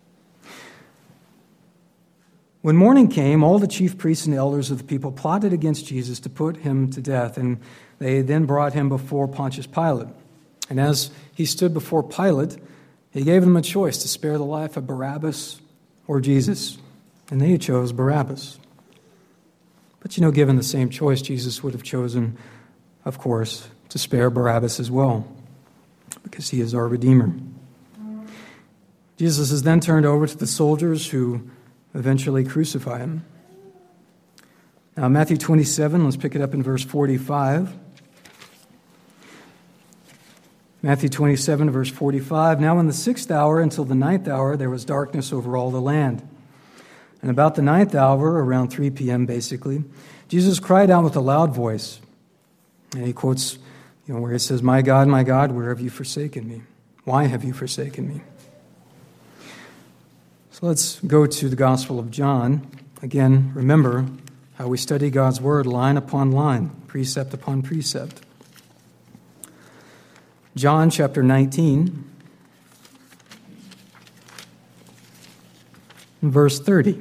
"When morning came, all the chief priests and elders of the people plotted against Jesus to put him to death, and they then brought him before Pontius Pilate. And as he stood before Pilate, he gave them a choice to spare the life of Barabbas or Jesus, and they chose Barabbas. But given the same choice, Jesus would have chosen, of course, to spare Barabbas as well, because he is our Redeemer. Jesus is then turned over to the soldiers who eventually crucify him. Now, Matthew 27, let's pick it up in verse 45. Matthew 27, verse 45. "Now in the 6th hour until the 9th hour, there was darkness over all the land. And about the 9th hour, around 3 p.m. basically, Jesus cried out with a loud voice." And he quotes, where he says, my God, where have you forsaken me? Why have you forsaken me?" So let's go to the Gospel of John. Again, remember how we study God's Word line upon line, precept upon precept. John chapter 19, verse 30.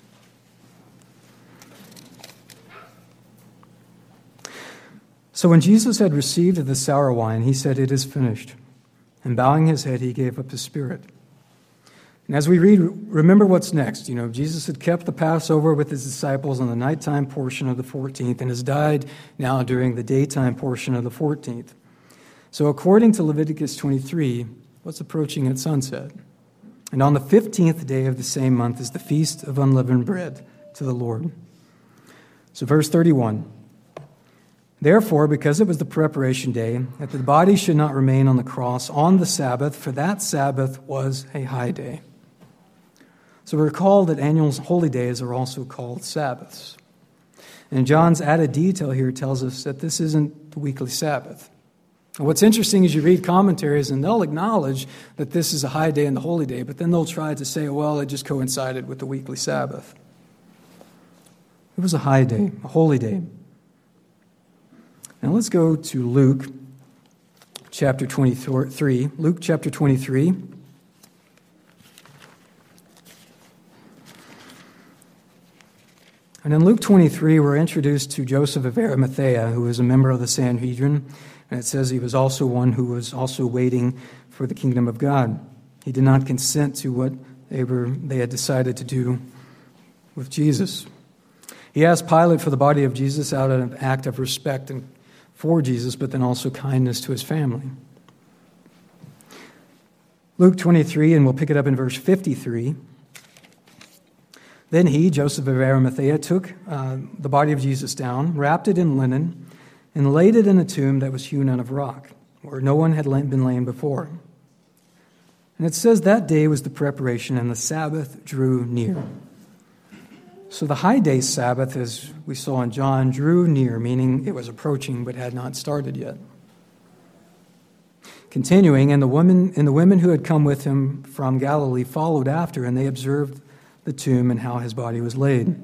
"So when Jesus had received the sour wine, he said, 'It is finished.' And bowing his head, he gave up his spirit. And as we read, remember what's next. Jesus had kept the Passover with his disciples on the nighttime portion of the 14th and has died now during the daytime portion of the 14th. So according to Leviticus 23, what's approaching at sunset? And on the 15th day of the same month is the Feast of Unleavened Bread to the Lord. So verse 31. Therefore, because it was the preparation day, that the body should not remain on the cross on the Sabbath, for that Sabbath was a high day. So recall that annual holy days are also called Sabbaths. And John's added detail here tells us that this isn't the weekly Sabbath. And what's interesting is you read commentaries and they'll acknowledge that this is a high day and the holy day, but then they'll try to say, well, it just coincided with the weekly Sabbath. It was a high day, a holy day. Now let's go to Luke chapter 23. Luke chapter 23. And in Luke 23, we're introduced to Joseph of Arimathea, who was a member of the Sanhedrin. And it says he was also one who was also waiting for the kingdom of God. He did not consent to what they had decided to do with Jesus. He asked Pilate for the body of Jesus out of an act of respect and for Jesus, but then also kindness to his family. Luke 23, and we'll pick it up in verse 53. Then he, Joseph of Arimathea, took the body of Jesus down, wrapped it in linen, and laid it in a tomb that was hewn out of rock, where no one had been laid before. And it says that day was the preparation, and the Sabbath drew near. So the high day Sabbath, as we saw in John, drew near, meaning it was approaching but had not started yet. Continuing, and the women who had come with him from Galilee followed after, and they observed the tomb and how his body was laid.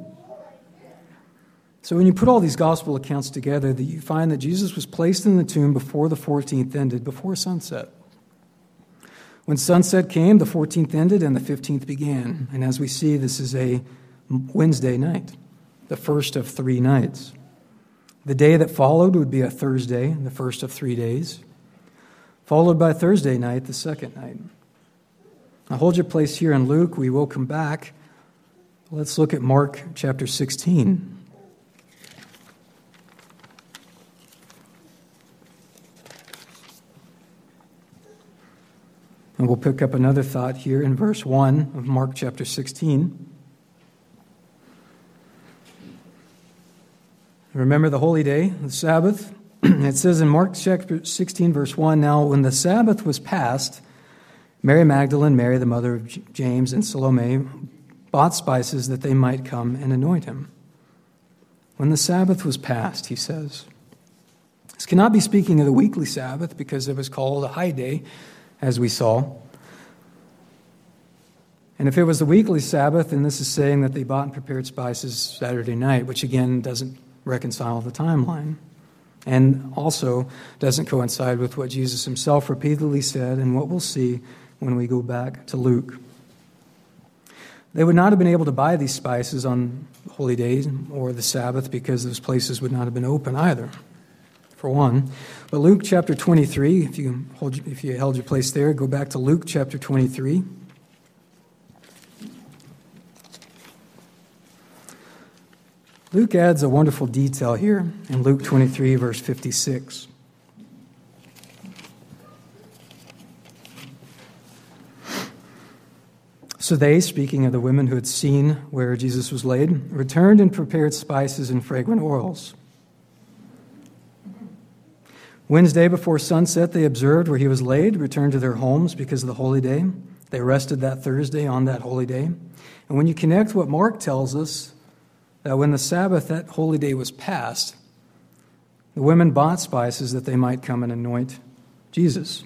So when you put all these gospel accounts together, that you find that Jesus was placed in the tomb before the 14th ended, before sunset. When sunset came, the 14th ended and the 15th began. And as we see, this is a Wednesday night, the first of 3 nights. The day that followed would be a Thursday, the first of 3 days, followed by Thursday night, the second night. Now hold your place here in Luke. We will come back. Let's look at Mark chapter 16. And we'll pick up another thought here in verse 1 of Mark chapter 16. Remember the holy day, the Sabbath? It says in Mark chapter 16, verse 1, now when the Sabbath was past, Mary Magdalene, Mary the mother of James, and Salome bought spices that they might come and anoint him. When the Sabbath was past, he says. This cannot be speaking of the weekly Sabbath because it was called a high day, as we saw. And if it was the weekly Sabbath, then this is saying that they bought and prepared spices Saturday night, which again doesn't reconcile the timeline. And also doesn't coincide with what Jesus himself repeatedly said and what we'll see when we go back to Luke. They would not have been able to buy these spices on holy days or the Sabbath because those places would not have been open either, for one. But Luke chapter 23, if you held your place there, go back to Luke chapter 23. Luke adds a wonderful detail here in Luke 23, verse 56. So they, speaking of the women who had seen where Jesus was laid, returned and prepared spices and fragrant oils. Wednesday before sunset, they observed where he was laid, returned to their homes because of the holy day. They rested that Thursday on that holy day. And when you connect what Mark tells us, that when the Sabbath, that holy day, was past, the women bought spices that they might come and anoint Jesus.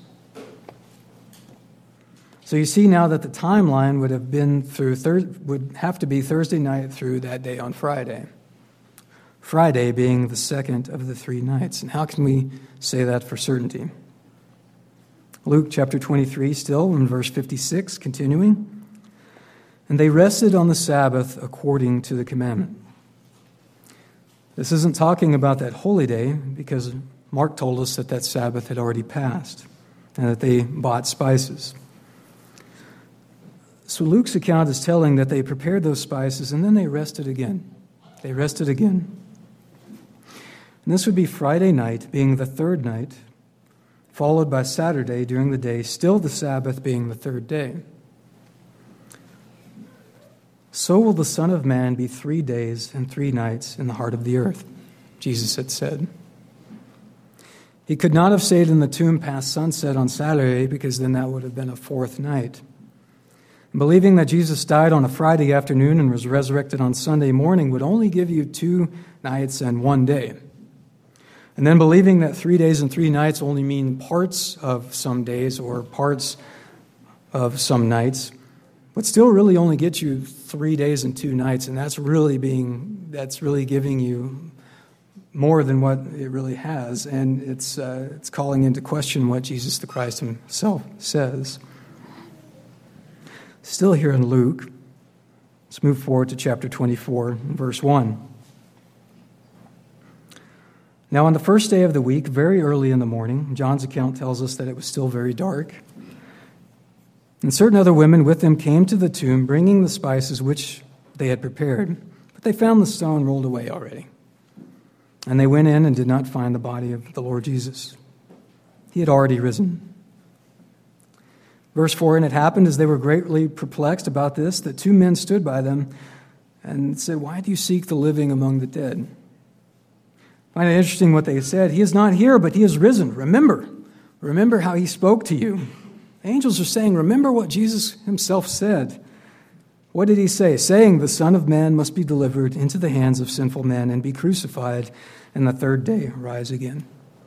So you see now that the timeline would have to be Thursday night through that day on Friday. Friday being the second of the 3 nights. And how can we say that for certainty? Luke chapter 23 still in verse 56, continuing. And they rested on the Sabbath according to the commandment. This isn't talking about that holy day because Mark told us that that Sabbath had already passed and that they bought spices. So Luke's account is telling that they prepared those spices and then they rested again. They rested again. And this would be Friday night, being the third night, followed by Saturday during the day, still the Sabbath being the third day. So will the Son of Man be 3 days and 3 nights in the heart of the earth, Jesus had said. He could not have stayed in the tomb past sunset on Saturday because then that would have been a fourth night. Believing that Jesus died on a Friday afternoon and was resurrected on Sunday morning would only give you 2 nights and 1 day. And then believing that 3 days and 3 nights only mean parts of some days or parts of some nights would still really only get you 3 days and 2 nights, and that's really giving you more than what it really has, and it's calling into question what Jesus the Christ himself says. Still here in Luke, let's move forward to chapter 24, verse 1. Now on the first day of the week, very early in the morning, John's account tells us that it was still very dark, and certain other women with them came to the tomb, bringing the spices which they had prepared, but they found the stone rolled away already. And they went in and did not find the body of the Lord Jesus. He had already risen. Verse 4, and it happened as they were greatly perplexed about this, that 2 men stood by them and said, why do you seek the living among the dead? I find it interesting what they said. He is not here, but he is risen. Remember how he spoke to you. Angels are saying, remember what Jesus himself said. What did he say? Saying, the Son of Man must be delivered into the hands of sinful men and be crucified, and the third day rise again.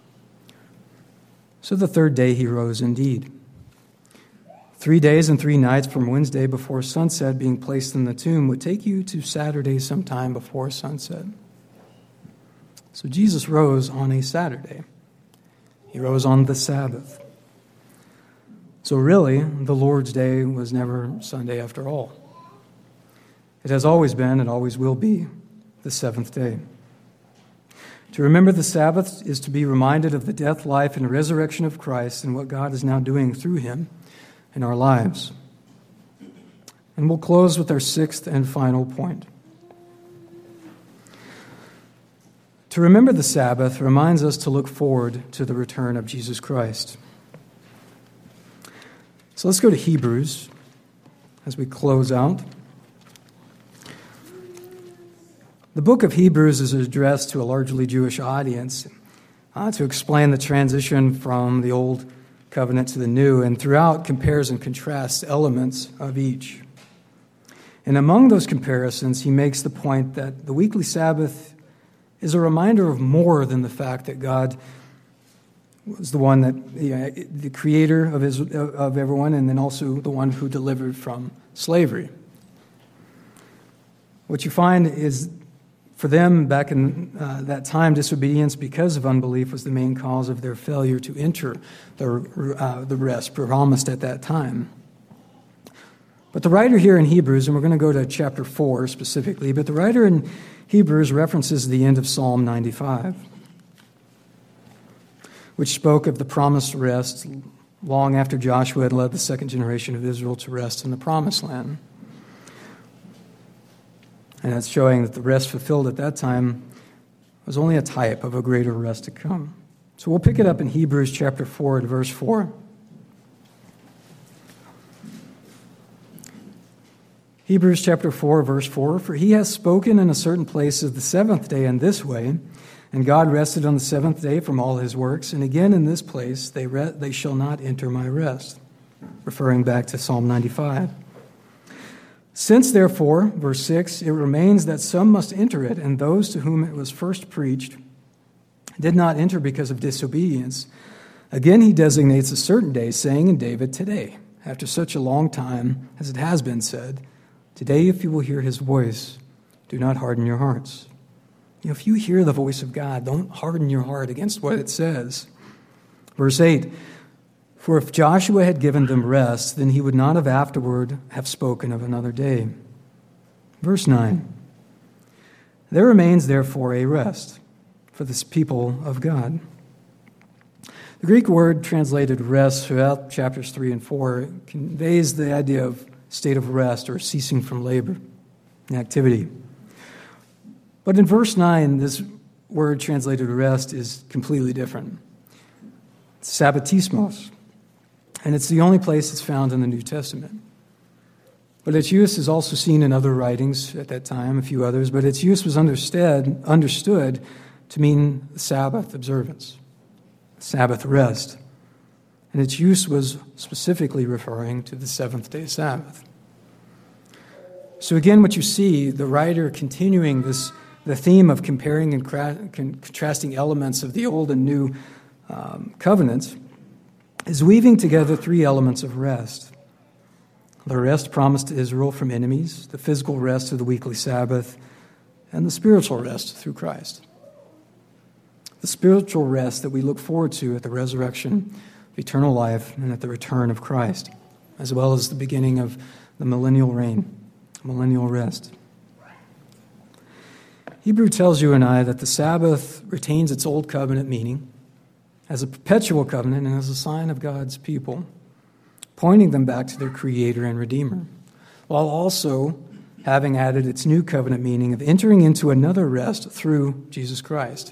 So the third day he rose indeed. 3 days and 3 nights from Wednesday before sunset being placed in the tomb would take you to Saturday sometime before sunset. So Jesus rose on a Saturday. He rose on the Sabbath. So really, the Lord's Day was never Sunday after all. It has always been and always will be the seventh day. To remember the Sabbath is to be reminded of the death, life, and resurrection of Christ and what God is now doing through him in our lives. And we'll close with our 6th and final point. To remember the Sabbath reminds us to look forward to the return of Jesus Christ. So let's go to Hebrews as we close out. The book of Hebrews is addressed to a largely Jewish audience to explain the transition from the Old Covenant to the New, and throughout compares and contrasts elements of each. And among those comparisons, he makes the point that the weekly Sabbath is a reminder of more than the fact that God was the one that, the creator of everyone, and then also the one who delivered from slavery. What you find is, for them back in that time, disobedience because of unbelief was the main cause of their failure to enter the rest promised at that time. But the writer here in Hebrews, and we're going to go to chapter 4 specifically, but the writer in Hebrews references the end of Psalm 95, which spoke of the promised rest long after Joshua had led the second generation of Israel to rest in the promised land. And that's showing that the rest fulfilled at that time was only a type of a greater rest to come. So we'll pick it up in Hebrews chapter 4 and verse 4. Hebrews chapter 4, verse 4, for he has spoken in a certain place of the seventh day in this way, and God rested on the seventh day from all his works, and again in this place they shall not enter my rest, referring back to Psalm 95. Since, therefore, verse 6, it remains that some must enter it, and those to whom it was first preached did not enter because of disobedience. Again, he designates a certain day, saying in David, today, after such a long time, as it has been said, today if you will hear his voice, do not harden your hearts. If you hear the voice of God, don't harden your heart against what it says. Verse 8, for if Joshua had given them rest, then he would not have afterward have spoken of another day. Verse 9, there remains therefore a rest for this people of God. The Greek word translated rest throughout chapters 3 and 4 conveys the idea of state of rest or ceasing from labor and activity. But in verse 9, this word translated rest is completely different. It's sabbatismos, and it's the only place it's found in the New Testament. But its use is also seen in other writings at that time, a few others, but its use was understood to mean Sabbath observance, Sabbath rest. And its use was specifically referring to the seventh-day Sabbath. So again, what you see, the writer continuing the theme of comparing and contrasting elements of the old and new covenants, is weaving together three elements of rest. The rest promised to Israel from enemies, the physical rest of the weekly Sabbath, and the spiritual rest through Christ. The spiritual rest that we look forward to at the resurrection of eternal life and at the return of Christ, as well as the beginning of the millennial reign, millennial rest. Hebrew tells you and I that the Sabbath retains its old covenant meaning as a perpetual covenant and as a sign of God's people, pointing them back to their Creator and Redeemer, while also having added its new covenant meaning of entering into another rest through Jesus Christ.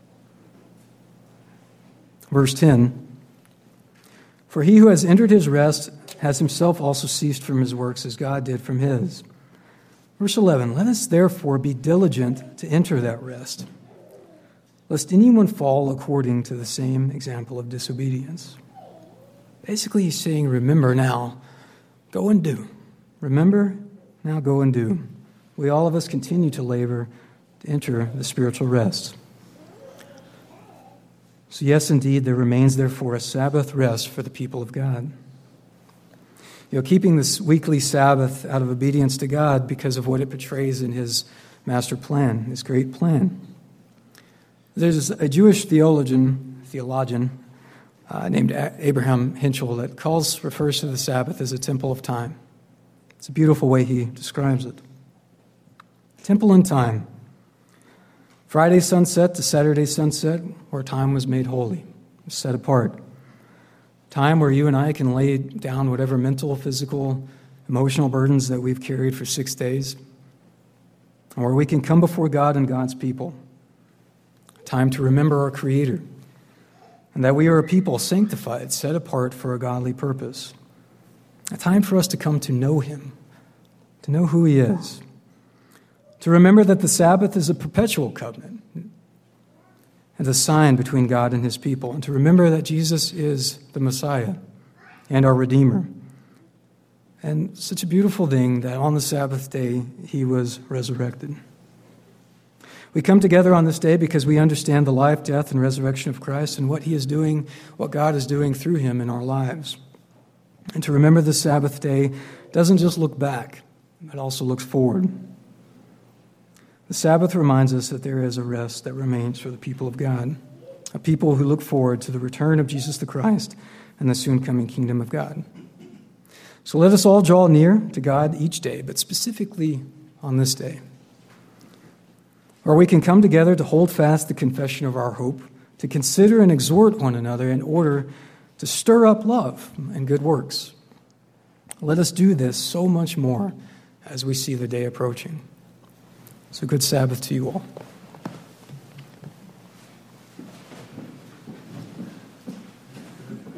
Verse 10, "For he who has entered his rest has himself also ceased from his works as God did from his." Verse 11, "Let us therefore be diligent to enter that rest, lest anyone fall according to the same example of disobedience." Basically, he's saying, remember now, go and do. Remember, now go and do. We all of us continue to labor to enter the spiritual rest. So yes, indeed, there remains therefore a Sabbath rest for the people of God. Keeping this weekly Sabbath out of obedience to God because of what it portrays in his master plan, his great plan. There's a Jewish theologian named Abraham Hinchell that refers to the Sabbath as a temple of time. It's a beautiful way he describes it. Temple in time. Friday sunset to Saturday sunset, where time was made holy, set apart. Time where you and I can lay down whatever mental, physical, emotional burdens that we've carried for 6 days, and where we can come before God and God's people. Time to remember our Creator, and that we are a people sanctified, set apart for a godly purpose. A time for us to come to know Him, to know who He is, to remember that the Sabbath is a perpetual covenant and a sign between God and His people, and to remember that Jesus is the Messiah and our Redeemer. And such a beautiful thing that on the Sabbath day, He was resurrected. We come together on this day because we understand the life, death, and resurrection of Christ and what He is doing, what God is doing through Him in our lives. And to remember the Sabbath day doesn't just look back, it also looks forward. The Sabbath reminds us that there is a rest that remains for the people of God, a people who look forward to the return of Jesus the Christ and the soon coming kingdom of God. So let us all draw near to God each day, but specifically on this day, where we can come together to hold fast the confession of our hope, to consider and exhort one another in order to stir up love and good works. Let us do this so much more as we see the day approaching. So good Sabbath to you all.